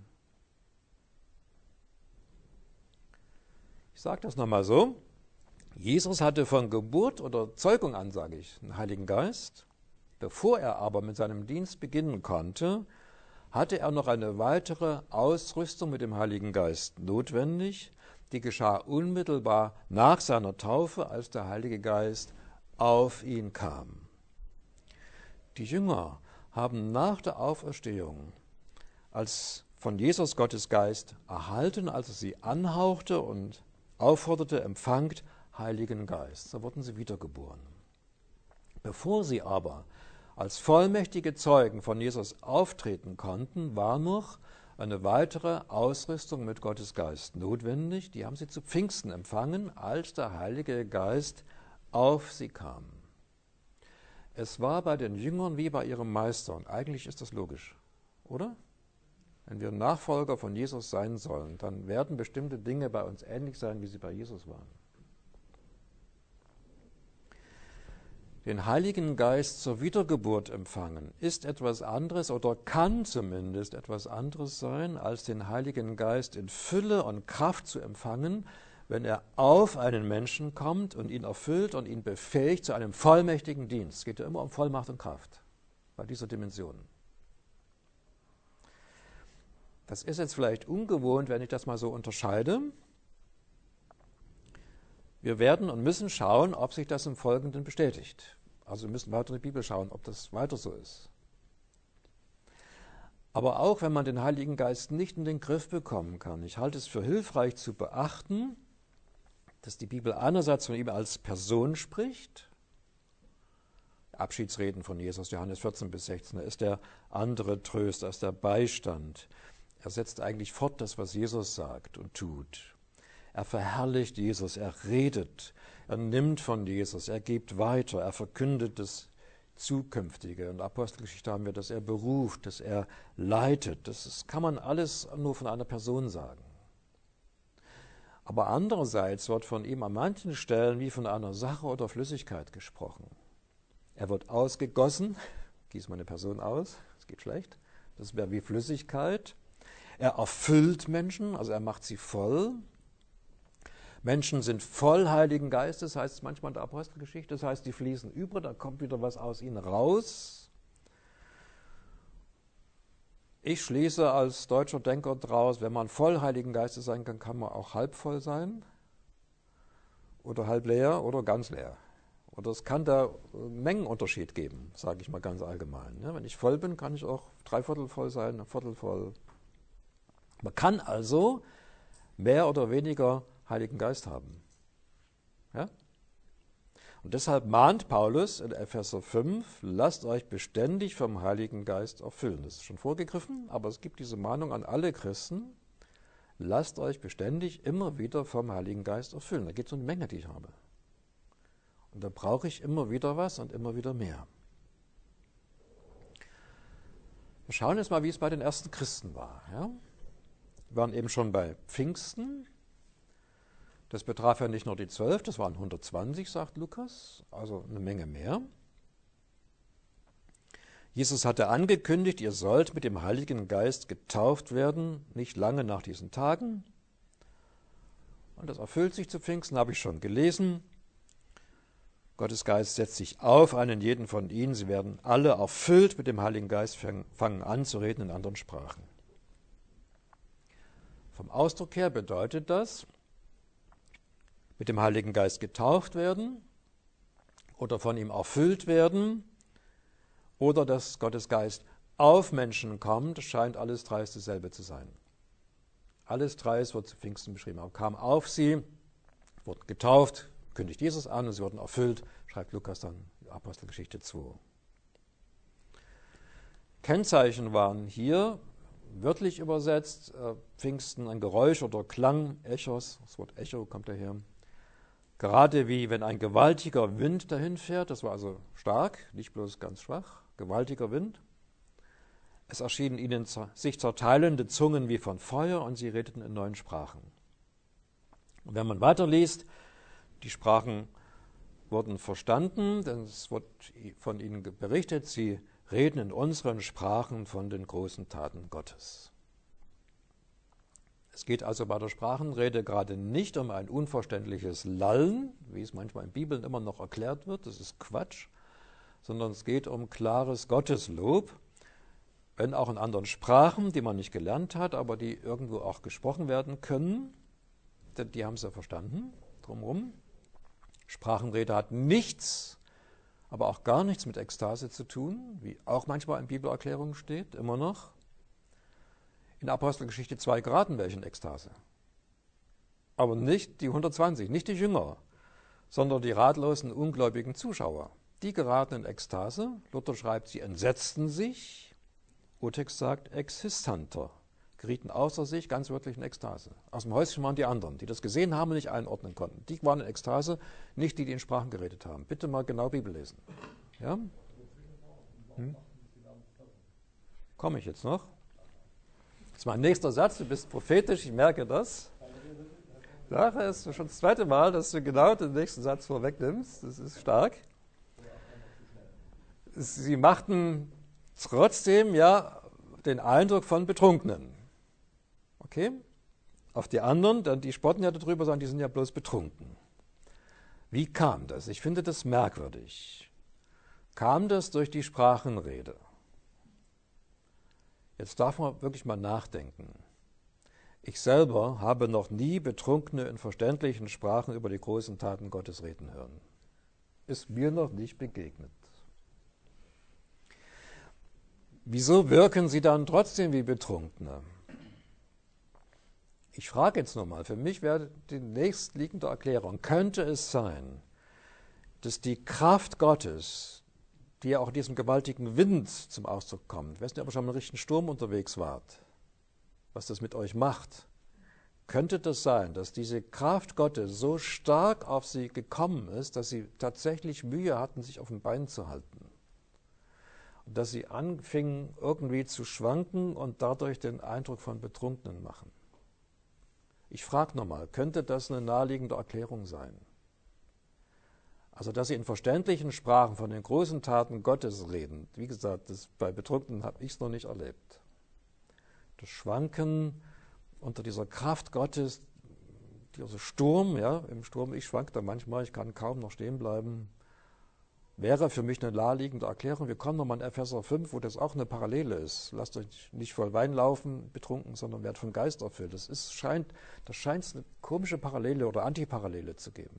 Ich sage das nochmal so. Jesus hatte von Geburt oder Zeugung an, sage ich, den Heiligen Geist. Bevor er aber mit seinem Dienst beginnen konnte, hatte er noch eine weitere Ausrüstung mit dem Heiligen Geist notwendig. Die geschah unmittelbar nach seiner Taufe, als der Heilige Geist auf ihn kam. Die Jünger haben nach der Auferstehung als von Jesus Gottes Geist erhalten, als er sie anhauchte und aufforderte, empfangt Heiligen Geist. So wurden sie wiedergeboren. Bevor sie aber als vollmächtige Zeugen von Jesus auftreten konnten, war noch eine weitere Ausrüstung mit Gottes Geist notwendig. Die haben sie zu Pfingsten empfangen, als der Heilige Geist auf sie kam. Es war bei den Jüngern wie bei ihrem Meister. Und eigentlich ist das logisch, oder? Wenn wir Nachfolger von Jesus sein sollen, dann werden bestimmte Dinge bei uns ähnlich sein, wie sie bei Jesus waren. Den Heiligen Geist zur Wiedergeburt empfangen ist etwas anderes oder kann zumindest etwas anderes sein, als den Heiligen Geist in Fülle und Kraft zu empfangen, wenn er auf einen Menschen kommt und ihn erfüllt und ihn befähigt zu einem vollmächtigen Dienst. Es geht ja immer um Vollmacht und Kraft bei dieser Dimension. Das ist jetzt vielleicht ungewohnt, wenn ich das mal so unterscheide. Wir werden und müssen schauen, ob sich das im Folgenden bestätigt. Also wir müssen weiter in die Bibel schauen, ob das weiter so ist. Aber auch wenn man den Heiligen Geist nicht in den Griff bekommen kann, ich halte es für hilfreich zu beachten, dass die Bibel einerseits von ihm als Person spricht, Abschiedsreden von Jesus, Johannes 14 bis 16. Er ist der andere Tröster, er ist der Beistand. Er setzt eigentlich fort das, was Jesus sagt und tut. Er verherrlicht Jesus, er redet, er nimmt von Jesus, er gibt weiter, er verkündet das Zukünftige. In der Apostelgeschichte haben wir, dass er beruft, dass er leitet. Das kann man alles nur von einer Person sagen. Aber andererseits wird von ihm an manchen Stellen wie von einer Sache oder Flüssigkeit gesprochen. Er wird ausgegossen, gießt man eine Person aus, das geht schlecht, das wäre wie Flüssigkeit. Er erfüllt Menschen, also er macht sie voll. Menschen sind voll Heiligen Geistes, heißt es manchmal in der Apostelgeschichte, das heißt, die fließen über, da kommt wieder was aus ihnen raus. Ich schließe als deutscher Denker daraus, wenn man voll Heiligen Geistes sein kann, kann man auch halb voll sein oder halb leer oder ganz leer. Oder es kann da Mengenunterschied geben, sage ich mal ganz allgemein. Ja, wenn ich voll bin, kann ich auch 3/4 voll sein, 1/4 voll. Man kann also mehr oder weniger Heiligen Geist haben. Ja? Und deshalb mahnt Paulus in Epheser 5, lasst euch beständig vom Heiligen Geist erfüllen. Das ist schon vorgegriffen, aber es gibt diese Mahnung an alle Christen, lasst euch beständig immer wieder vom Heiligen Geist erfüllen. Da geht es um die Menge, die ich habe. Und da brauche ich immer wieder was und immer wieder mehr. Wir schauen jetzt mal, wie es bei den ersten Christen war. Ja? Wir waren eben schon bei Pfingsten. Das betraf ja nicht nur die 12, das waren 120, sagt Lukas, also eine Menge mehr. Jesus hatte angekündigt, ihr sollt mit dem Heiligen Geist getauft werden, nicht lange nach diesen Tagen. Und das erfüllt sich zu Pfingsten, habe ich schon gelesen. Gottes Geist setzt sich auf einen jeden von ihnen. Sie werden alle erfüllt mit dem Heiligen Geist, fangen an zu reden in anderen Sprachen. Vom Ausdruck her bedeutet das, mit dem Heiligen Geist getauft werden oder von ihm erfüllt werden oder dass Gottes Geist auf Menschen kommt, scheint alles drei dasselbe zu sein. Alles drei wird zu Pfingsten beschrieben. Er kam auf sie, wurden getauft, kündigt Jesus an und sie wurden erfüllt, schreibt Lukas dann in Apostelgeschichte 2. Kennzeichen waren hier, wörtlich übersetzt, Pfingsten ein Geräusch oder Klang, Echos, das Wort Echo kommt daher. Gerade wie wenn ein gewaltiger Wind dahin fährt, das war also stark, nicht bloß ganz schwach, gewaltiger Wind. Es erschienen ihnen sich zerteilende Zungen wie von Feuer und sie redeten in neuen Sprachen. Und wenn man weiterliest, die Sprachen wurden verstanden, denn es wird von ihnen berichtet, sie reden in unseren Sprachen von den großen Taten Gottes. Es geht also bei der Sprachenrede gerade nicht um ein unverständliches Lallen, wie es manchmal in Bibeln immer noch erklärt wird, das ist Quatsch, sondern es geht um klares Gotteslob, wenn auch in anderen Sprachen, die man nicht gelernt hat, aber die irgendwo auch gesprochen werden können, denn die haben es ja verstanden, drumherum. Sprachenrede hat nichts, aber auch gar nichts mit Ekstase zu tun, wie auch manchmal in Bibelerklärungen steht, immer noch. In Apostelgeschichte 2 geraten welche in Ekstase. Aber nicht die 120, nicht die Jünger, sondern die ratlosen, ungläubigen Zuschauer. Die geraten in Ekstase. Luther schreibt, sie entsetzten sich. Urtext sagt, existanter. Gerieten außer sich, ganz wörtlich in Ekstase. Aus dem Häuschen waren die anderen, die das gesehen haben und nicht einordnen konnten. Die waren in Ekstase, nicht die, die in Sprachen geredet haben. Bitte mal genau Bibel lesen. Ja? Komme ich jetzt noch? Das ist mein nächster Satz, du bist prophetisch, ich merke das. Nachher ist schon das zweite Mal, dass du genau den nächsten Satz vorwegnimmst. Das ist stark. Sie machten trotzdem ja den Eindruck von Betrunkenen. Okay? Auf die anderen, denn die spotten ja darüber, sagen, die sind ja bloß betrunken. Wie kam das? Ich finde das merkwürdig. Kam das durch die Sprachenrede? Jetzt darf man wirklich mal nachdenken. Ich selber habe noch nie Betrunkene in verständlichen Sprachen über die großen Taten Gottes reden hören. Ist mir noch nicht begegnet. Wieso wirken sie dann trotzdem wie Betrunkene? Ich frage jetzt nochmal, für mich wäre die nächstliegende Erklärung, könnte es sein, dass die Kraft Gottes die ja auch in diesem gewaltigen Wind zum Ausdruck kommen. Ich weiß nicht, ob ihr schon mal einen richtigen Sturm unterwegs wart, was das mit euch macht. Könnte das sein, dass diese Kraft Gottes so stark auf sie gekommen ist, dass sie tatsächlich Mühe hatten, sich auf den Beinen zu halten? Und dass sie anfingen, irgendwie zu schwanken und dadurch den Eindruck von Betrunkenen machen? Ich frage nochmal, könnte das eine naheliegende Erklärung sein? Also, dass sie in verständlichen Sprachen von den großen Taten Gottes reden. Wie gesagt, bei Betrunkenen habe ich es noch nicht erlebt. Das Schwanken unter dieser Kraft Gottes, dieser Sturm, ja, im Sturm, ich schwanke da manchmal, ich kann kaum noch stehen bleiben, wäre für mich eine naheliegende Erklärung. Wir kommen nochmal in Epheser 5, wo das auch eine Parallele ist. Lasst euch nicht voll Wein laufen, betrunken, sondern werdet vom Geist erfüllt. Das scheint eine komische Parallele oder Antiparallele zu geben.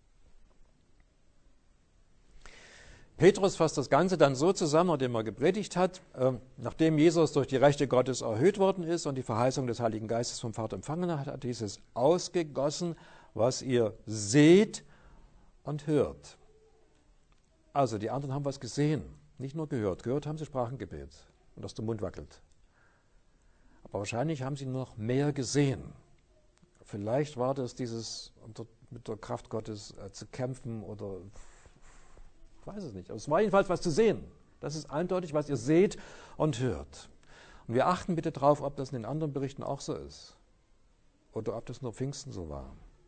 Petrus fasst das Ganze dann so zusammen, nachdem er gepredigt hat, nachdem Jesus durch die Rechte Gottes erhöht worden ist und die Verheißung des Heiligen Geistes vom Vater empfangen hat, hat dieses ausgegossen, was ihr seht und hört. Also die anderen haben was gesehen, nicht nur gehört. Gehört haben sie Sprachengebet und dass der Mund wackelt. Aber wahrscheinlich haben sie noch mehr gesehen. Vielleicht war das dieses mit der Kraft Gottes zu kämpfen oder ich weiß es nicht. Aber es war jedenfalls was zu sehen. Das ist eindeutig, was ihr seht und hört. Und wir achten bitte darauf, ob das in den anderen Berichten auch so ist. Oder ob das nur Pfingsten so war.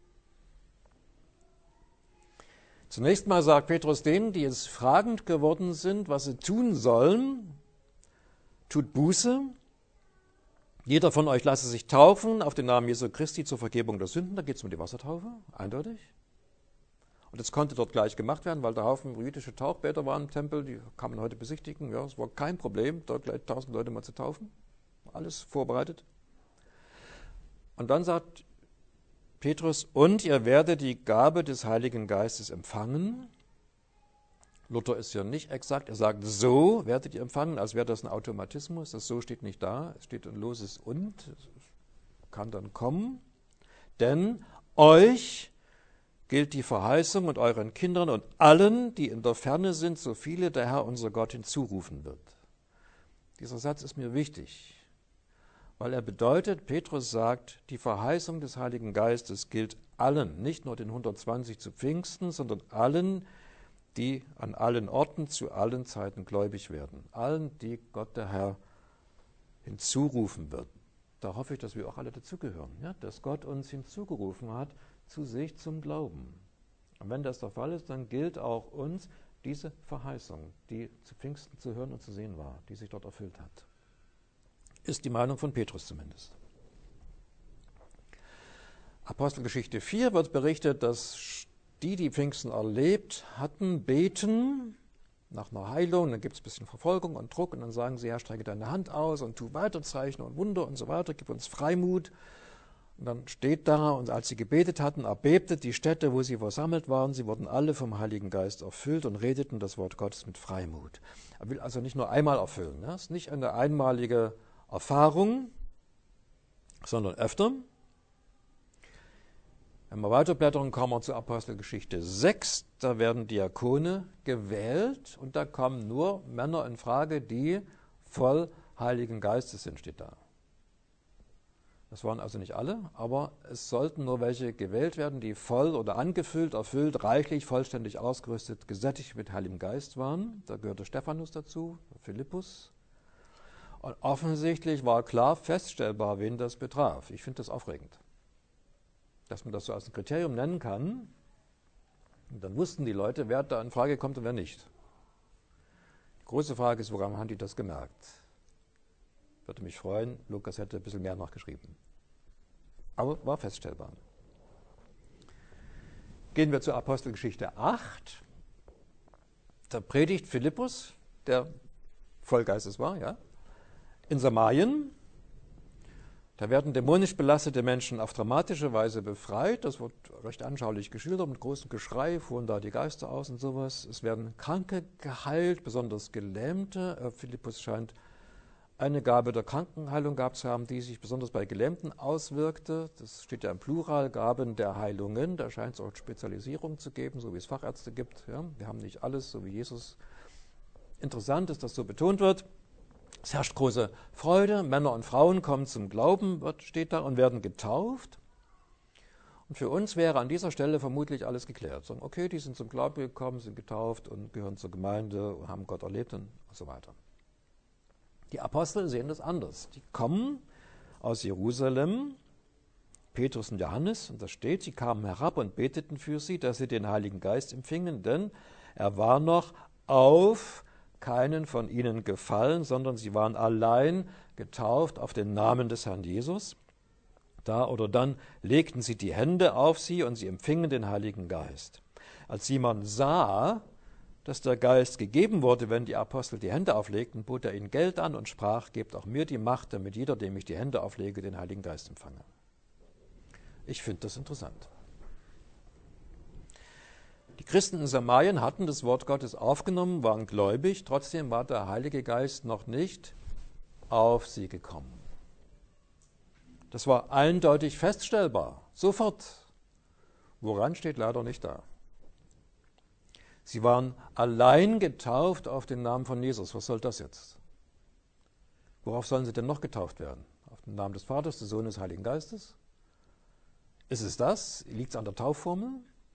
Zunächst mal sagt Petrus denen, die jetzt fragend geworden sind, was sie tun sollen, tut Buße. Jeder von euch lasse sich taufen auf den Namen Jesu Christi zur Vergebung der Sünden. Da geht es um die Wassertaufe, eindeutig. Und das konnte dort gleich gemacht werden, weil da Haufen jüdische Tauchbäder waren im Tempel, die kann man heute besichtigen. Ja, es war kein Problem, dort gleich 1000 Leute mal zu taufen. Alles vorbereitet. Und dann sagt Petrus, und ihr werdet die Gabe des Heiligen Geistes empfangen. Luther ist ja nicht exakt, er sagt, so werdet ihr empfangen, als wäre das ein Automatismus. Das so steht nicht da, es steht ein loses und, es kann dann kommen. Denn euch gilt die Verheißung und euren Kindern und allen, die in der Ferne sind, so viele der Herr unser Gott hinzurufen wird. Dieser Satz ist mir wichtig, weil er bedeutet, Petrus sagt, die Verheißung des Heiligen Geistes gilt allen, nicht nur den 120 zu Pfingsten, sondern allen, die an allen Orten zu allen Zeiten gläubig werden. Allen, die Gott der Herr hinzurufen wird. Da hoffe ich, dass wir auch alle dazugehören, ja? Dass Gott uns hinzugerufen hat, zu sich zum Glauben. Und wenn das der Fall ist, dann gilt auch uns diese Verheißung, die zu Pfingsten zu hören und zu sehen war, die sich dort erfüllt hat. Ist die Meinung von Petrus zumindest. Apostelgeschichte 4 wird berichtet, dass die Pfingsten erlebt hatten, beten nach einer Heilung, dann gibt es ein bisschen Verfolgung und Druck und dann sagen sie, Herr, strecke deine Hand aus und tu weiter Zeichen und Wunder und so weiter, gib uns Freimut. Und dann steht da, und als sie gebetet hatten, erbebte die Stätte, wo sie versammelt waren. Sie wurden alle vom Heiligen Geist erfüllt und redeten das Wort Gottes mit Freimut. Er will also nicht nur einmal erfüllen. Das ist nicht eine einmalige Erfahrung, sondern öfter. Wenn wir weiterblättern, kommen wir zur Apostelgeschichte 6. Da werden Diakone gewählt und da kommen nur Männer in Frage, die voll Heiligen Geistes sind, steht da. Das waren also nicht alle, aber es sollten nur welche gewählt werden, die voll oder angefüllt, erfüllt, reichlich, vollständig ausgerüstet, gesättigt mit Heiligem Geist waren. Da gehörte Stephanus dazu, Philippus. Und offensichtlich war klar feststellbar, wen das betraf. Ich finde das aufregend, dass man das so als ein Kriterium nennen kann. Und dann wussten die Leute, wer da in Frage kommt und wer nicht. Die große Frage ist, woran haben die das gemerkt? Würde mich freuen, Lukas hätte ein bisschen mehr nachgeschrieben. Aber war feststellbar. Gehen wir zur Apostelgeschichte 8. Da predigt Philippus, der voll Geistes war, ja, in Samarien. Da werden dämonisch belastete Menschen auf dramatische Weise befreit. Das wird recht anschaulich geschildert. Mit großem Geschrei fuhren da die Geister aus und sowas. Es werden Kranke geheilt, besonders Gelähmte. Philippus scheint eine Gabe der Krankenheilung gehabt zu haben, die sich besonders bei Gelähmten auswirkte. Das steht ja im Plural, Gaben der Heilungen. Da scheint es auch Spezialisierung zu geben, so wie es Fachärzte gibt. Ja. Wir haben nicht alles, so wie Jesus interessant, dass das so betont wird. Es herrscht große Freude, Männer und Frauen kommen zum Glauben, steht da, und werden getauft. Und für uns wäre an dieser Stelle vermutlich alles geklärt. Sagen, okay, die sind zum Glauben gekommen, sind getauft und gehören zur Gemeinde und haben Gott erlebt und so weiter. Die Apostel sehen das anders. Die kommen aus Jerusalem, Petrus und Johannes, und da steht, sie kamen herab und beteten für sie, dass sie den Heiligen Geist empfingen, denn er war noch auf keinen von ihnen gefallen, sondern sie waren allein getauft auf den Namen des Herrn Jesus. Da oder dann legten sie die Hände auf sie und sie empfingen den Heiligen Geist. Als jemand sah, dass der Geist gegeben wurde, wenn die Apostel die Hände auflegten, bot er ihnen Geld an und sprach, gebt auch mir die Macht, damit jeder, dem ich die Hände auflege, den Heiligen Geist empfange. Ich finde das interessant. Die Christen in Samarien hatten das Wort Gottes aufgenommen, waren gläubig, trotzdem war der Heilige Geist noch nicht auf sie gekommen. Das war eindeutig feststellbar, sofort. Woran steht leider nicht da. Sie waren allein getauft auf den Namen von Jesus. Was soll das jetzt? Worauf sollen sie denn noch getauft werden? Auf den Namen des Vaters, des Sohnes, des Heiligen Geistes? Ist es das? Liegt es an der Taufformel?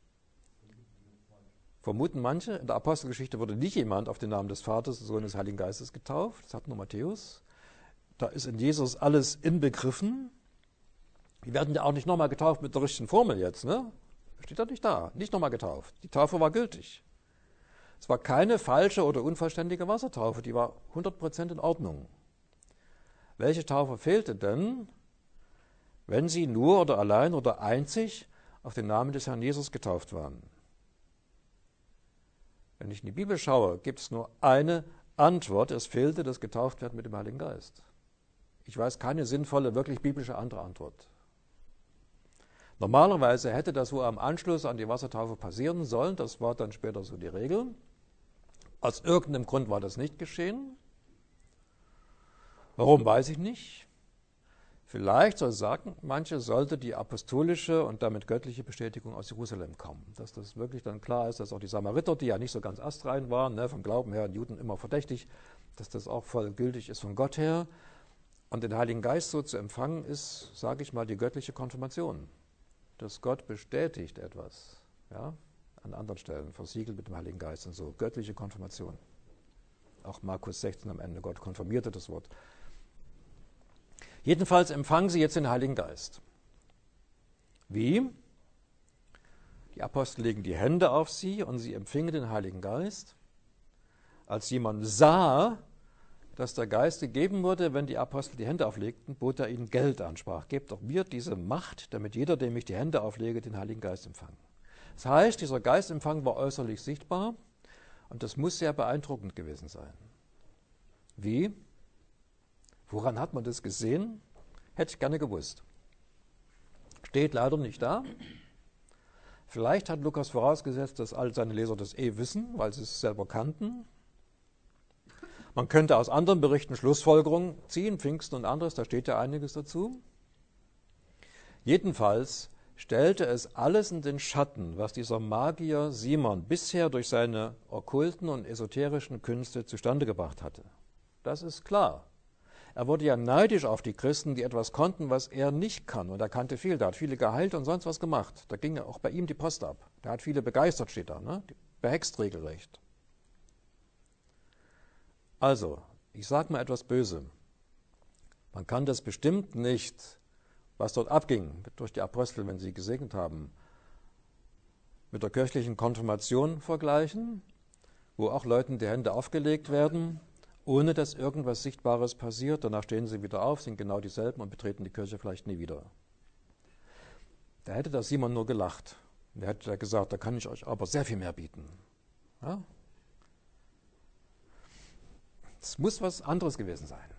Vermuten manche. In der Apostelgeschichte wurde nicht jemand auf den Namen des Vaters, des Sohnes, des Heiligen Geistes getauft. Das hat nur Matthäus. Da ist in Jesus alles inbegriffen. Die werden ja auch nicht nochmal getauft mit der richtigen Formel jetzt, ne? Steht da nicht da. Nicht nochmal getauft. Die Taufe war gültig. Es war keine falsche oder unvollständige Wassertaufe. Die war 100% in Ordnung. Welche Taufe fehlte denn, wenn sie nur oder allein oder einzig auf den Namen des Herrn Jesus getauft waren? Wenn ich in die Bibel schaue, gibt es nur eine Antwort. Es fehlte das Getauftwerden mit dem Heiligen Geist. Ich weiß keine sinnvolle, wirklich biblische andere Antwort. Normalerweise hätte das wohl am Anschluss an die Wassertaufe passieren sollen. Das war dann später so die Regel. Aus irgendeinem Grund war das nicht geschehen. Warum, weiß ich nicht. Vielleicht, so sagen manche, sollte die apostolische und damit göttliche Bestätigung aus Jerusalem kommen. Dass das wirklich dann klar ist, dass auch die Samariter, die ja nicht so ganz astrein waren, ne, vom Glauben her, Juden immer verdächtig, dass das auch voll gültig ist von Gott her. Und den Heiligen Geist so zu empfangen, ist, sage ich mal, die göttliche Konfirmation. Dass Gott bestätigt etwas, ja, an anderen Stellen, versiegelt mit dem Heiligen Geist und so. Göttliche Konfirmation. Auch Markus 16 am Ende, Gott konfirmierte das Wort. Jedenfalls empfangen sie jetzt den Heiligen Geist. Wie? Die Apostel legen die Hände auf sie und sie empfingen den Heiligen Geist. Als jemand sah, dass der Geist gegeben wurde, wenn die Apostel die Hände auflegten, bot er ihnen Geld an, sprach, gebt doch mir diese Macht, damit jeder, dem ich die Hände auflege, den Heiligen Geist empfange. Das heißt, dieser Geistempfang war äußerlich sichtbar und das muss sehr beeindruckend gewesen sein. Wie? Woran hat man das gesehen? Hätte ich gerne gewusst. Steht leider nicht da. Vielleicht hat Lukas vorausgesetzt, dass all seine Leser das wissen, weil sie es selber kannten. Man könnte aus anderen Berichten Schlussfolgerungen ziehen, Pfingsten und anderes, da steht ja einiges dazu. Jedenfalls stellte es alles in den Schatten, was dieser Magier Simon bisher durch seine okkulten und esoterischen Künste zustande gebracht hatte. Das ist klar. Er wurde ja neidisch auf die Christen, die etwas konnten, was er nicht kann. Und er kannte viel, der hat viele geheilt und sonst was gemacht. Da ging auch bei ihm die Post ab. Der hat viele begeistert, steht da, ne? Behext regelrecht. Also, ich sage mal etwas böse. Man kann das bestimmt nicht, was dort abging durch die Apostel, wenn sie gesegnet haben, mit der kirchlichen Konfirmation vergleichen, wo auch Leuten die Hände aufgelegt werden, ohne dass irgendwas Sichtbares passiert. Danach stehen sie wieder auf, sind genau dieselben und betreten die Kirche vielleicht nie wieder. Da hätte der Simon nur gelacht. Der hätte gesagt, da kann ich euch aber sehr viel mehr bieten. Ja? Es muss was anderes gewesen sein.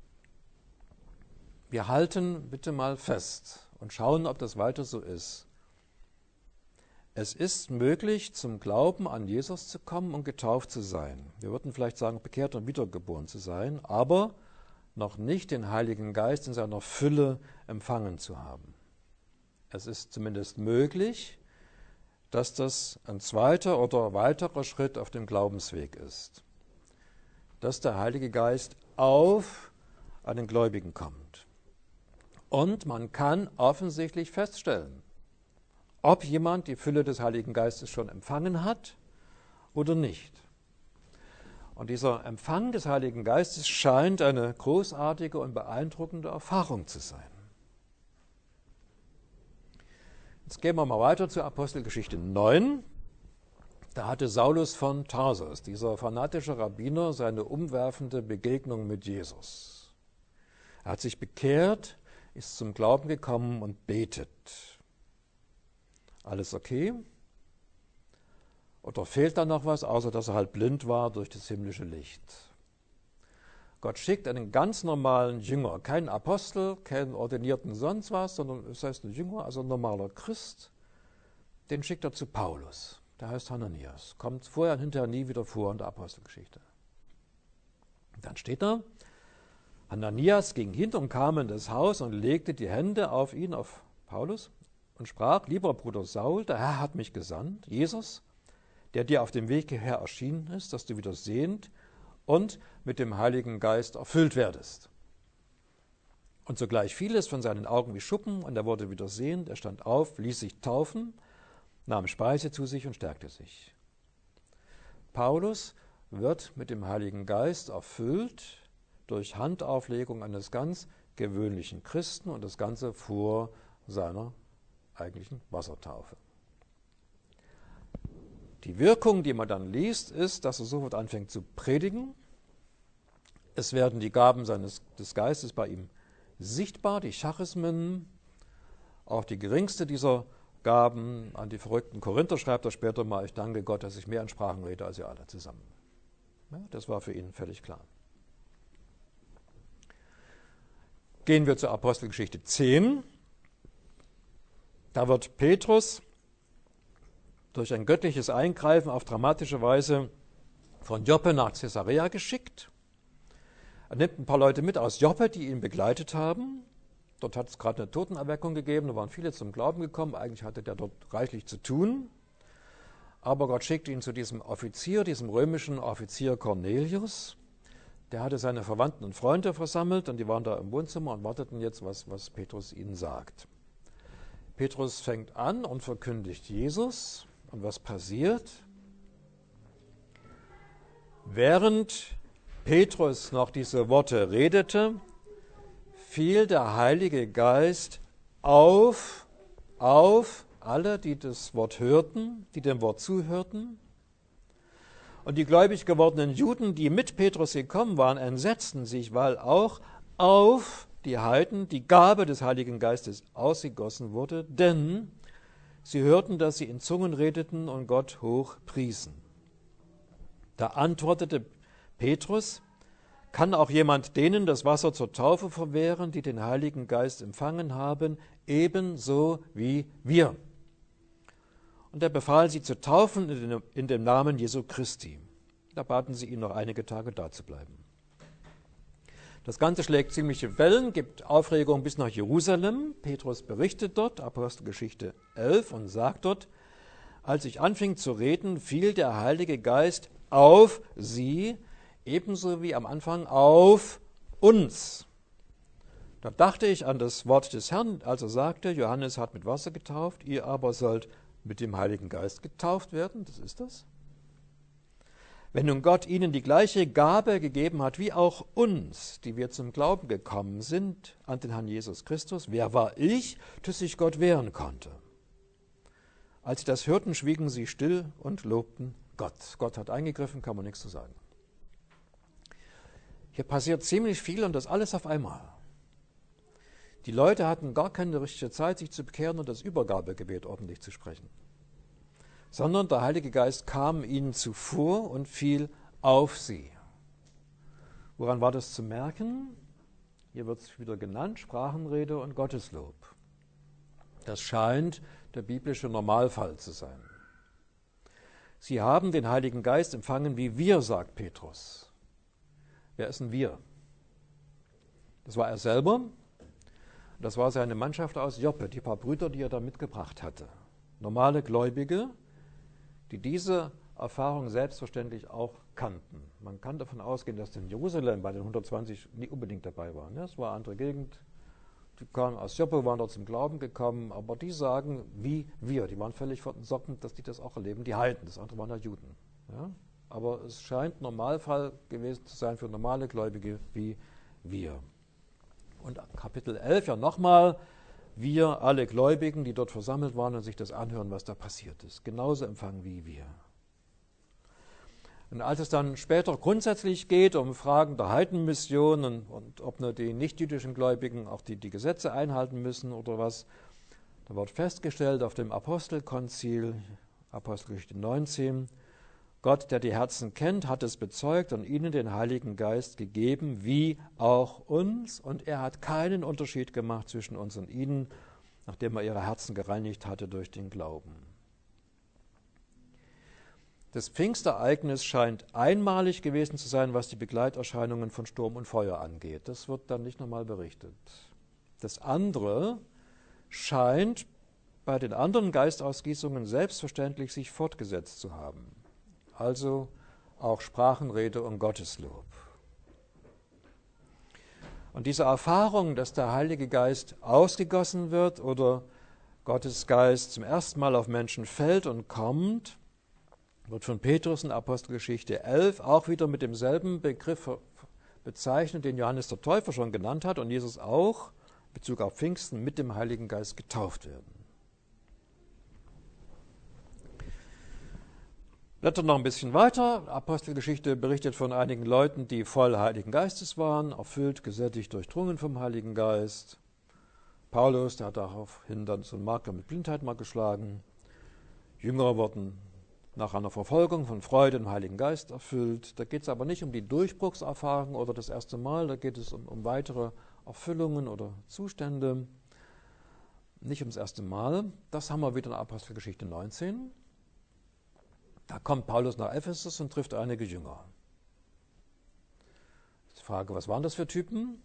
Wir halten bitte mal fest und schauen, ob das weiter so ist. Es ist möglich, zum Glauben an Jesus zu kommen und getauft zu sein. Wir würden vielleicht sagen, bekehrt und wiedergeboren zu sein, aber noch nicht den Heiligen Geist in seiner Fülle empfangen zu haben. Es ist zumindest möglich, dass das ein zweiter oder weiterer Schritt auf dem Glaubensweg ist. dass der Heilige Geist auf einen Gläubigen kommt. Und man kann offensichtlich feststellen, ob jemand die Fülle des Heiligen Geistes schon empfangen hat oder nicht. Und dieser Empfang des Heiligen Geistes scheint eine großartige und beeindruckende Erfahrung zu sein. Jetzt gehen wir mal weiter zur Apostelgeschichte 9. Da hatte Saulus von Tarsus, dieser fanatische Rabbiner, seine umwerfende Begegnung mit Jesus. Er hat sich bekehrt, ist zum Glauben gekommen und betet. Alles okay? Oder fehlt da noch was, außer dass er halt blind war durch das himmlische Licht? Gott schickt einen ganz normalen Jünger, keinen Apostel, keinen ordinierten sonst was, sondern es heißt ein Jünger, also ein normaler Christ, den schickt er zu Paulus. Der heißt Hananias, kommt vorher und hinterher nie wieder vor in der Apostelgeschichte. Dann steht da, Hananias ging hin und kam in das Haus und legte die Hände auf ihn, auf Paulus, und sprach, lieber Bruder Saul, der Herr hat mich gesandt, Jesus, der dir auf dem Weg hierher erschienen ist, dass du wieder sehend und mit dem Heiligen Geist erfüllt werdest. Und sogleich fiel es von seinen Augen wie Schuppen, und er wurde wieder sehend, er stand auf, ließ sich taufen, nahm Speise zu sich und stärkte sich. Paulus wird mit dem Heiligen Geist erfüllt durch Handauflegung eines ganz gewöhnlichen Christen und das Ganze vor seiner eigentlichen Wassertaufe. Die Wirkung, die man dann liest, ist, dass er sofort anfängt zu predigen. Es werden die Gaben des Geistes bei ihm sichtbar, die Charismen, auch die geringste dieser Gaben. An die verrückten Korinther schreibt er später mal, ich danke Gott, dass ich mehr in Sprachen rede als ihr alle zusammen. Ja, das war für ihn völlig klar. Gehen wir zur Apostelgeschichte 10. Da wird Petrus durch ein göttliches Eingreifen auf dramatische Weise von Joppe nach Caesarea geschickt. Er nimmt ein paar Leute mit aus Joppe, die ihn begleitet haben. Dort hat es gerade eine Totenerweckung gegeben, da waren viele zum Glauben gekommen. Eigentlich hatte der dort reichlich zu tun. Aber Gott schickt ihn zu diesem Offizier, diesem römischen Offizier Cornelius. Der hatte seine Verwandten und Freunde versammelt und die waren da im Wohnzimmer und warteten jetzt, was Petrus ihnen sagt. Petrus fängt an und verkündigt Jesus. Und was passiert? Während Petrus noch diese Worte redete, fiel der Heilige Geist auf alle, die das Wort hörten, die dem Wort zuhörten. Und die gläubig gewordenen Juden, die mit Petrus gekommen waren, entsetzten sich, weil auch auf die Heiden die Gabe des Heiligen Geistes ausgegossen wurde, denn sie hörten, dass sie in Zungen redeten und Gott hoch priesen. Da antwortete Petrus, kann auch jemand denen das Wasser zur Taufe verwehren, die den Heiligen Geist empfangen haben, ebenso wie wir? Und er befahl sie zu taufen in dem Namen Jesu Christi. Da baten sie ihn, noch einige Tage dazubleiben. Das Ganze schlägt ziemliche Wellen, gibt Aufregung bis nach Jerusalem. Petrus berichtet dort, Apostelgeschichte 11, und sagt dort, als ich anfing zu reden, fiel der Heilige Geist auf sie, ebenso wie am Anfang auf uns. Da dachte ich an das Wort des Herrn, als er sagte, Johannes hat mit Wasser getauft, ihr aber sollt mit dem Heiligen Geist getauft werden. Das ist das. Wenn nun Gott ihnen die gleiche Gabe gegeben hat, wie auch uns, die wir zum Glauben gekommen sind an den Herrn Jesus Christus, wer war ich, dass sich Gott wehren konnte? Als sie das hörten, schwiegen sie still und lobten Gott. Gott hat eingegriffen, kann man nichts zu sagen. Hier passiert ziemlich viel und das alles auf einmal. Die Leute hatten gar keine richtige Zeit, sich zu bekehren und das Übergabegebet ordentlich zu sprechen. Sondern der Heilige Geist kam ihnen zuvor und fiel auf sie. Woran war das zu merken? Hier wird es wieder genannt, Sprachenrede und Gotteslob. Das scheint der biblische Normalfall zu sein. Sie haben den Heiligen Geist empfangen wie wir, sagt Petrus. Wer ist denn wir? Das war er selber. Das war seine Mannschaft aus Joppe, die paar Brüder, die er da mitgebracht hatte. Normale Gläubige, die diese Erfahrung selbstverständlich auch kannten. Man kann davon ausgehen, dass in Jerusalem bei den 120 nicht unbedingt dabei waren. Es war eine andere Gegend. Die kamen aus Joppe, waren dort zum Glauben gekommen, aber die sagen, wie wir. Die waren völlig von den Socken, dass die das auch erleben, die Heiden. Das andere waren ja Juden. Ja? Aber es scheint Normalfall gewesen zu sein für normale Gläubige wie wir. Und Kapitel 11 ja nochmal, wir alle Gläubigen, die dort versammelt waren und sich das anhören, was da passiert ist. Genauso empfangen wie wir. Und als es dann später grundsätzlich geht um Fragen der Heidenmission und ob nur die nichtjüdischen Gläubigen auch die Gesetze einhalten müssen oder was, da wird festgestellt auf dem Apostelkonzil, Apostelgeschichte 19, Gott, der die Herzen kennt, hat es bezeugt und ihnen den Heiligen Geist gegeben, wie auch uns. Und er hat keinen Unterschied gemacht zwischen uns und ihnen, nachdem er ihre Herzen gereinigt hatte durch den Glauben. Das Pfingstereignis scheint einmalig gewesen zu sein, was die Begleiterscheinungen von Sturm und Feuer angeht. Das wird dann nicht nochmal berichtet. Das andere scheint bei den anderen Geistausgießungen selbstverständlich sich fortgesetzt zu haben. Also auch Sprachenrede und Gotteslob. Und diese Erfahrung, dass der Heilige Geist ausgegossen wird oder Gottes Geist zum ersten Mal auf Menschen fällt und kommt, wird von Petrus in Apostelgeschichte 11 auch wieder mit demselben Begriff bezeichnet, den Johannes der Täufer schon genannt hat und Jesus auch in Bezug auf Pfingsten mit dem Heiligen Geist getauft werden. Blättern noch ein bisschen weiter. Apostelgeschichte berichtet von einigen Leuten, die voll Heiligen Geistes waren, erfüllt, gesättigt, durchdrungen vom Heiligen Geist. Paulus, der hat daraufhin dann so einen Makler mit Blindheit mal geschlagen. Jünger wurden nach einer Verfolgung von Freude im Heiligen Geist erfüllt. Da geht es aber nicht um die Durchbruchserfahrung oder das erste Mal, da geht es um weitere Erfüllungen oder Zustände. Nicht ums erste Mal. Das haben wir wieder in Apostelgeschichte 19. Da kommt Paulus nach Ephesus und trifft einige Jünger. Die Frage, was waren das für Typen?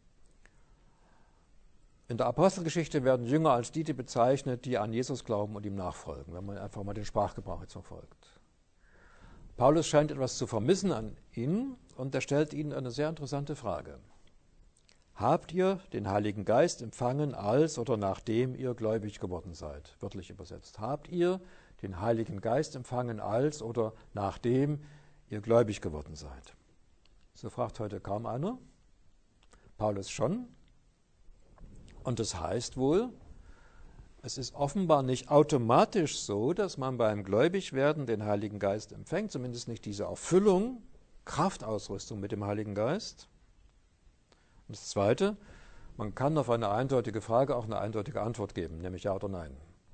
In der Apostelgeschichte werden Jünger als die bezeichnet, die an Jesus glauben und ihm nachfolgen, wenn man einfach mal den Sprachgebrauch jetzt verfolgt. Paulus scheint etwas zu vermissen an ihnen und er stellt ihnen eine sehr interessante Frage. Habt ihr den Heiligen Geist empfangen, als oder nachdem ihr gläubig geworden seid? Wörtlich übersetzt. Habt ihr den Heiligen Geist empfangen, als oder nachdem ihr gläubig geworden seid? So fragt heute kaum einer. Paulus schon. Und das heißt wohl, es ist offenbar nicht automatisch so, dass man beim Gläubigwerden den Heiligen Geist empfängt, zumindest nicht diese Erfüllung, Kraftausrüstung mit dem Heiligen Geist. Und das Zweite, man kann auf eine eindeutige Frage auch eine eindeutige Antwort geben, nämlich ja oder nein.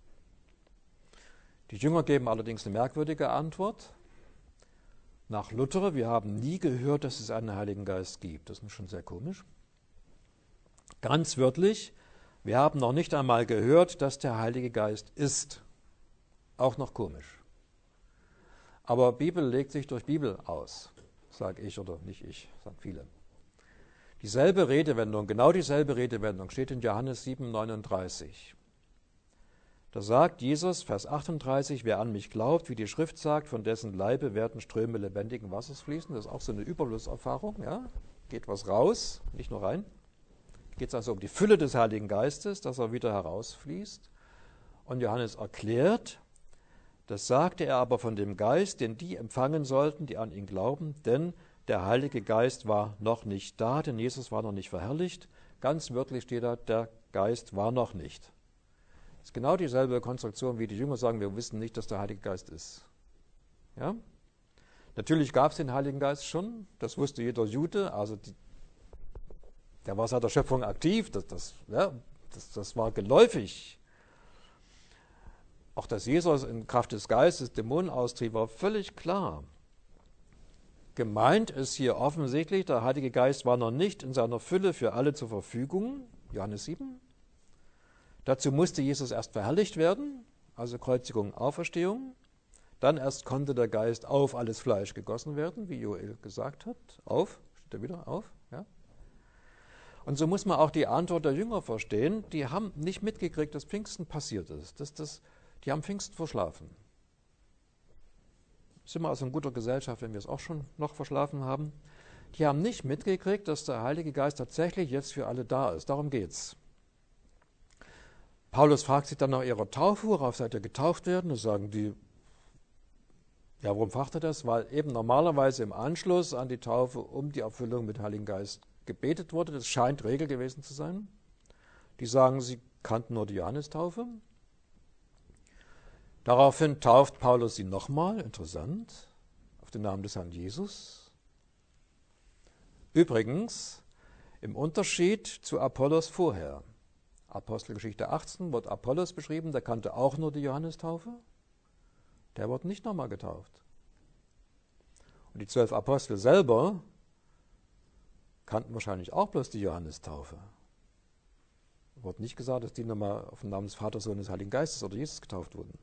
Die Jünger geben allerdings eine merkwürdige Antwort. Nach Luther, wir haben nie gehört, dass es einen Heiligen Geist gibt. Das ist schon sehr komisch. Ganz wörtlich, wir haben noch nicht einmal gehört, dass der Heilige Geist ist. Auch noch komisch. Aber Bibel legt sich durch Bibel aus, sage ich oder nicht ich, sagen viele. Dieselbe Redewendung, genau dieselbe Redewendung steht in Johannes 7,39. Da sagt Jesus, Vers 38, wer an mich glaubt, wie die Schrift sagt, von dessen Leibe werden Ströme lebendigen Wassers fließen. Das ist auch so eine Überflusserfahrung, ja? Geht was raus, nicht nur rein. Geht es also um die Fülle des Heiligen Geistes, dass er wieder herausfließt. Und Johannes erklärt, das sagte er aber von dem Geist, den die empfangen sollten, die an ihn glauben, denn der Heilige Geist war noch nicht da, denn Jesus war noch nicht verherrlicht. Ganz wörtlich steht da, der Geist war noch nicht. Das ist genau dieselbe Konstruktion, wie die Jünger sagen, wir wissen nicht, dass der Heilige Geist ist. Ja? Natürlich gab es den Heiligen Geist schon, das wusste jeder Jude, also der war seit der Schöpfung aktiv, das war geläufig. Auch dass Jesus in Kraft des Geistes Dämonen austrieb, war völlig klar. Gemeint ist hier offensichtlich, der Heilige Geist war noch nicht in seiner Fülle für alle zur Verfügung, Johannes 7. Dazu musste Jesus erst verherrlicht werden, also Kreuzigung, Auferstehung. Dann erst konnte der Geist auf alles Fleisch gegossen werden, wie Joel gesagt hat. Auf, steht er wieder auf, ja. Und so muss man auch die Antwort der Jünger verstehen. Die haben nicht mitgekriegt, dass Pfingsten passiert ist. Die haben Pfingsten verschlafen. sind wir also in guter Gesellschaft, wenn wir es auch schon noch verschlafen haben. Die haben nicht mitgekriegt, dass der Heilige Geist tatsächlich jetzt für alle da ist. Darum geht's. Paulus fragt sich dann nach ihrer Taufe, worauf seid ihr getauft werden? Da sagen die, ja, warum fragt er das? Weil eben normalerweise im Anschluss an die Taufe um die Erfüllung mit Heiligen Geist gebetet wurde. Das scheint Regel gewesen zu sein. Die sagen, sie kannten nur die Johannestaufe. Daraufhin tauft Paulus sie nochmal, interessant, auf den Namen des Herrn Jesus. Übrigens, im Unterschied zu Apollos vorher. Apostelgeschichte 18 wird Apollos beschrieben, der kannte auch nur die Johannestaufe. Der wird nicht nochmal getauft. Und die 12 Apostel selber kannten wahrscheinlich auch bloß die Johannestaufe. Wird nicht gesagt, dass die nochmal auf den Namen des Vaters, Sohnes, des Heiligen Geistes oder Jesus getauft wurden.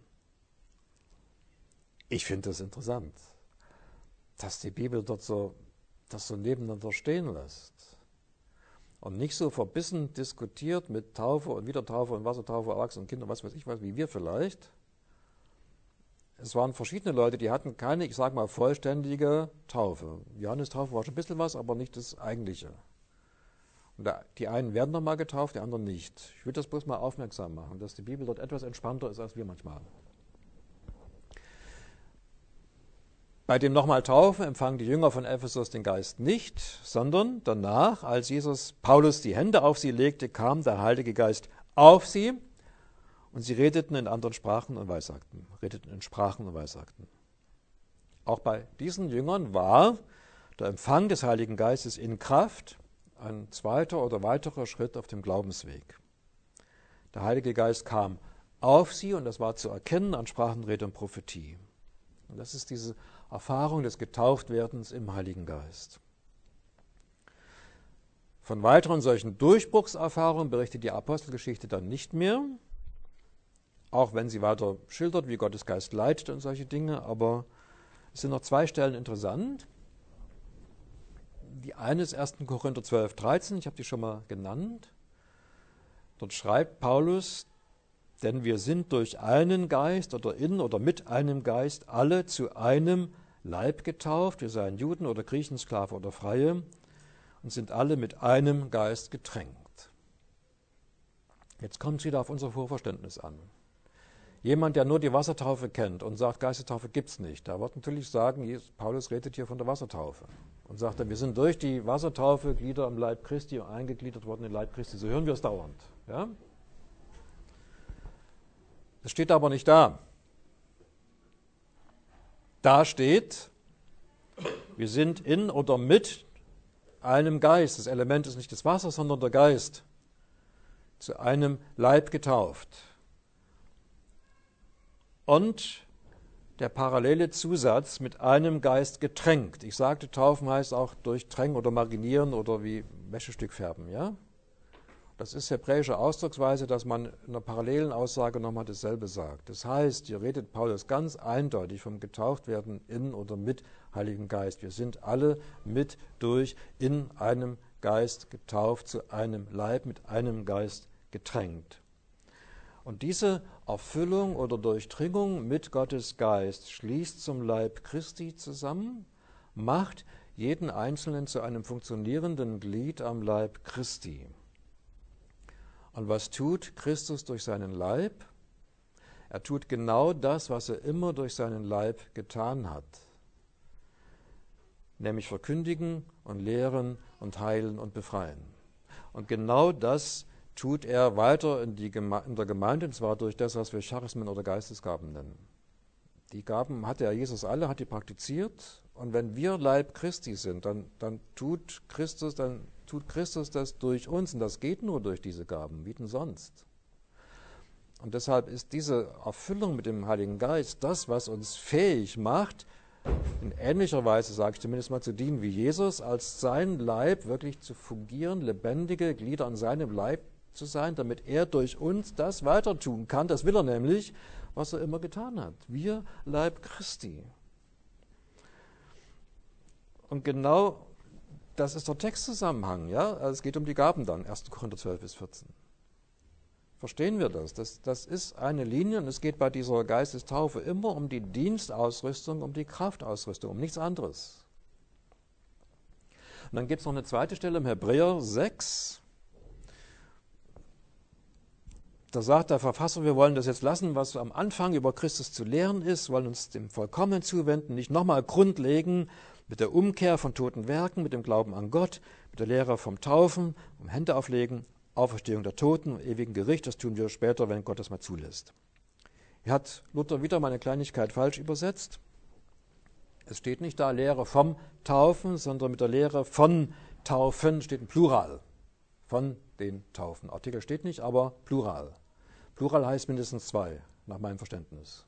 Ich finde das interessant, dass die Bibel dort das so nebeneinander stehen lässt und nicht so verbissen diskutiert mit Taufe und Wiedertaufe und Wassertaufe, Erwachsenen, Kinder, was weiß ich was, wie wir vielleicht. Es waren verschiedene Leute, die hatten keine, ich sage mal, vollständige Taufe. Johannestaufe war schon ein bisschen was, aber nicht das Eigentliche. Und die einen werden nochmal getauft, die anderen nicht. Ich will das bloß mal aufmerksam machen, dass die Bibel dort etwas entspannter ist, als wir manchmal. Bei dem nochmal Taufen empfangen die Jünger von Ephesus den Geist nicht, sondern danach, als Paulus die Hände auf sie legte, kam der Heilige Geist auf sie und sie redeten in anderen Sprachen und weissagten. Auch bei diesen Jüngern war der Empfang des Heiligen Geistes in Kraft ein zweiter oder weiterer Schritt auf dem Glaubensweg. Der Heilige Geist kam auf sie und das war zu erkennen an Sprachenrede und Prophetie. Und das ist diese Erfahrung des Getauftwerdens im Heiligen Geist. Von weiteren solchen Durchbruchserfahrungen berichtet die Apostelgeschichte dann nicht mehr, auch wenn sie weiter schildert, wie Gottes Geist leitet und solche Dinge, aber es sind noch 2 Stellen interessant. Die eine ist 1. Korinther 12, 13, ich habe die schon mal genannt. Dort schreibt Paulus, denn wir sind durch einen Geist oder in oder mit einem Geist alle zu einem Leib getauft, wir seien Juden oder Griechen, Sklave oder Freie, und sind alle mit einem Geist getränkt. Jetzt kommt es wieder auf unser Vorverständnis an. Jemand, der nur die Wassertaufe kennt und sagt, Geistestaufe gibt es nicht, der wird natürlich sagen, Paulus redet hier von der Wassertaufe und sagt dann, wir sind durch die Wassertaufe Glieder im Leib Christi eingegliedert worden in den Leib Christi. So hören wir es dauernd. Ja? Das steht aber nicht da. Da steht, wir sind in oder mit einem Geist. Das Element ist nicht das Wasser, sondern der Geist. Zu einem Leib getauft. Und der parallele Zusatz mit einem Geist getränkt. Ich sagte, taufen heißt auch durchtränken oder marinieren oder wie Wäschestück färben. Ja? Das ist hebräische Ausdrucksweise, dass man in einer parallelen Aussage nochmal dasselbe sagt. Das heißt, hier redet Paulus ganz eindeutig vom Getauftwerden in oder mit Heiligen Geist. Wir sind alle mit durch in einem Geist getauft, zu einem Leib mit einem Geist getränkt. Und diese Erfüllung oder Durchdringung mit Gottes Geist schließt zum Leib Christi zusammen, macht jeden Einzelnen zu einem funktionierenden Glied am Leib Christi. Und was tut Christus durch seinen Leib? Er tut genau das, was er immer durch seinen Leib getan hat. Nämlich verkündigen und lehren und heilen und befreien. Und genau das tut er weiter in der Gemeinde, und zwar durch das, was wir Charismen oder Geistesgaben nennen. Die Gaben hatte ja Jesus alle, hat die praktiziert. Und wenn wir Leib Christi sind, dann tut Christus das durch uns. Und das geht nur durch diese Gaben. Wie denn sonst? Und deshalb ist diese Erfüllung mit dem Heiligen Geist das, was uns fähig macht, in ähnlicher Weise, sage ich zumindest mal, zu dienen wie Jesus, als sein Leib wirklich zu fungieren, lebendige Glieder an seinem Leib zu sein, damit er durch uns das weiter tun kann. Das will er nämlich, was er immer getan hat. Wir Leib Christi. Und genau das ist der Textzusammenhang. Ja? Also es geht um die Gaben dann, 1. Korinther 12 bis 14. Verstehen wir das? Das ist eine Linie und es geht bei dieser Geistestaufe immer um die Dienstausrüstung, um die Kraftausrüstung, um nichts anderes. Und dann gibt es noch eine zweite Stelle im Hebräer 6. Da sagt der Verfasser, wir wollen das jetzt lassen, was am Anfang über Christus zu lehren ist, wollen uns dem Vollkommenen zuwenden, nicht nochmal grundlegen mit der Umkehr von toten Werken, mit dem Glauben an Gott, mit der Lehre vom Taufen, um Hände auflegen, Auferstehung der Toten, ewigen Gericht, das tun wir später, wenn Gott das mal zulässt. Hier hat Luther wieder mal eine Kleinigkeit falsch übersetzt. Es steht nicht da Lehre vom Taufen, sondern mit der Lehre von Taufen steht ein Plural. Von den Taufen. Artikel steht nicht, aber Plural. Plural heißt mindestens 2, nach meinem Verständnis.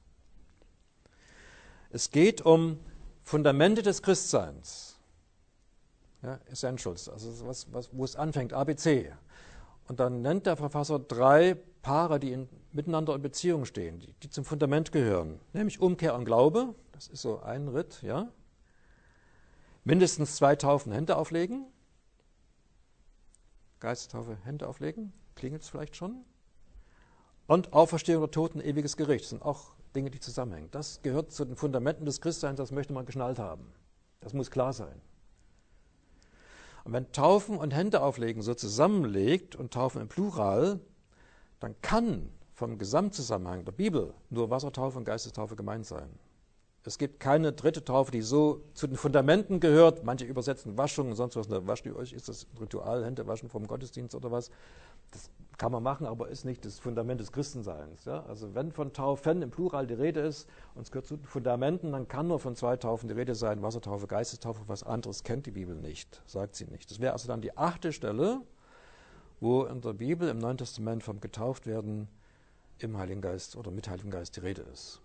Es geht um Fundamente des Christseins. Ja, Essentials, also wo es anfängt, ABC. Und dann nennt der Verfasser 3 Paare, die miteinander in Beziehung stehen, die zum Fundament gehören. Nämlich Umkehr und Glaube, das ist so ein Ritt, ja. Mindestens 2 Taufen, Hände auflegen. Geistestaufe, Hände auflegen, klingelt es vielleicht schon. Und Auferstehung der Toten, ewiges Gericht. Das sind auch Dinge, die zusammenhängen. Das gehört zu den Fundamenten des Christseins, das möchte man geschnallt haben. Das muss klar sein. Und wenn Taufen und Hände auflegen so zusammenlegt und Taufen im Plural, dann kann vom Gesamtzusammenhang der Bibel nur Wassertaufe und Geistestaufe gemeint sein. Es gibt keine dritte Taufe, die so zu den Fundamenten gehört. Manche übersetzen Waschung und sonst was. Wascht ihr euch? Ist das ein Ritual, Hände waschen vom Gottesdienst oder was? Das kann man machen, aber ist nicht das Fundament des Christenseins. Ja? Also wenn von Taufen im Plural die Rede ist und es gehört zu den Fundamenten, dann kann nur von 2 Taufen die Rede sein. Wassertaufe, Geistestaufe, was anderes kennt die Bibel nicht, sagt sie nicht. Das wäre also dann die 8. Stelle, wo in der Bibel im Neuen Testament vom Getauftwerden im Heiligen Geist oder mit Heiligem Geist die Rede ist.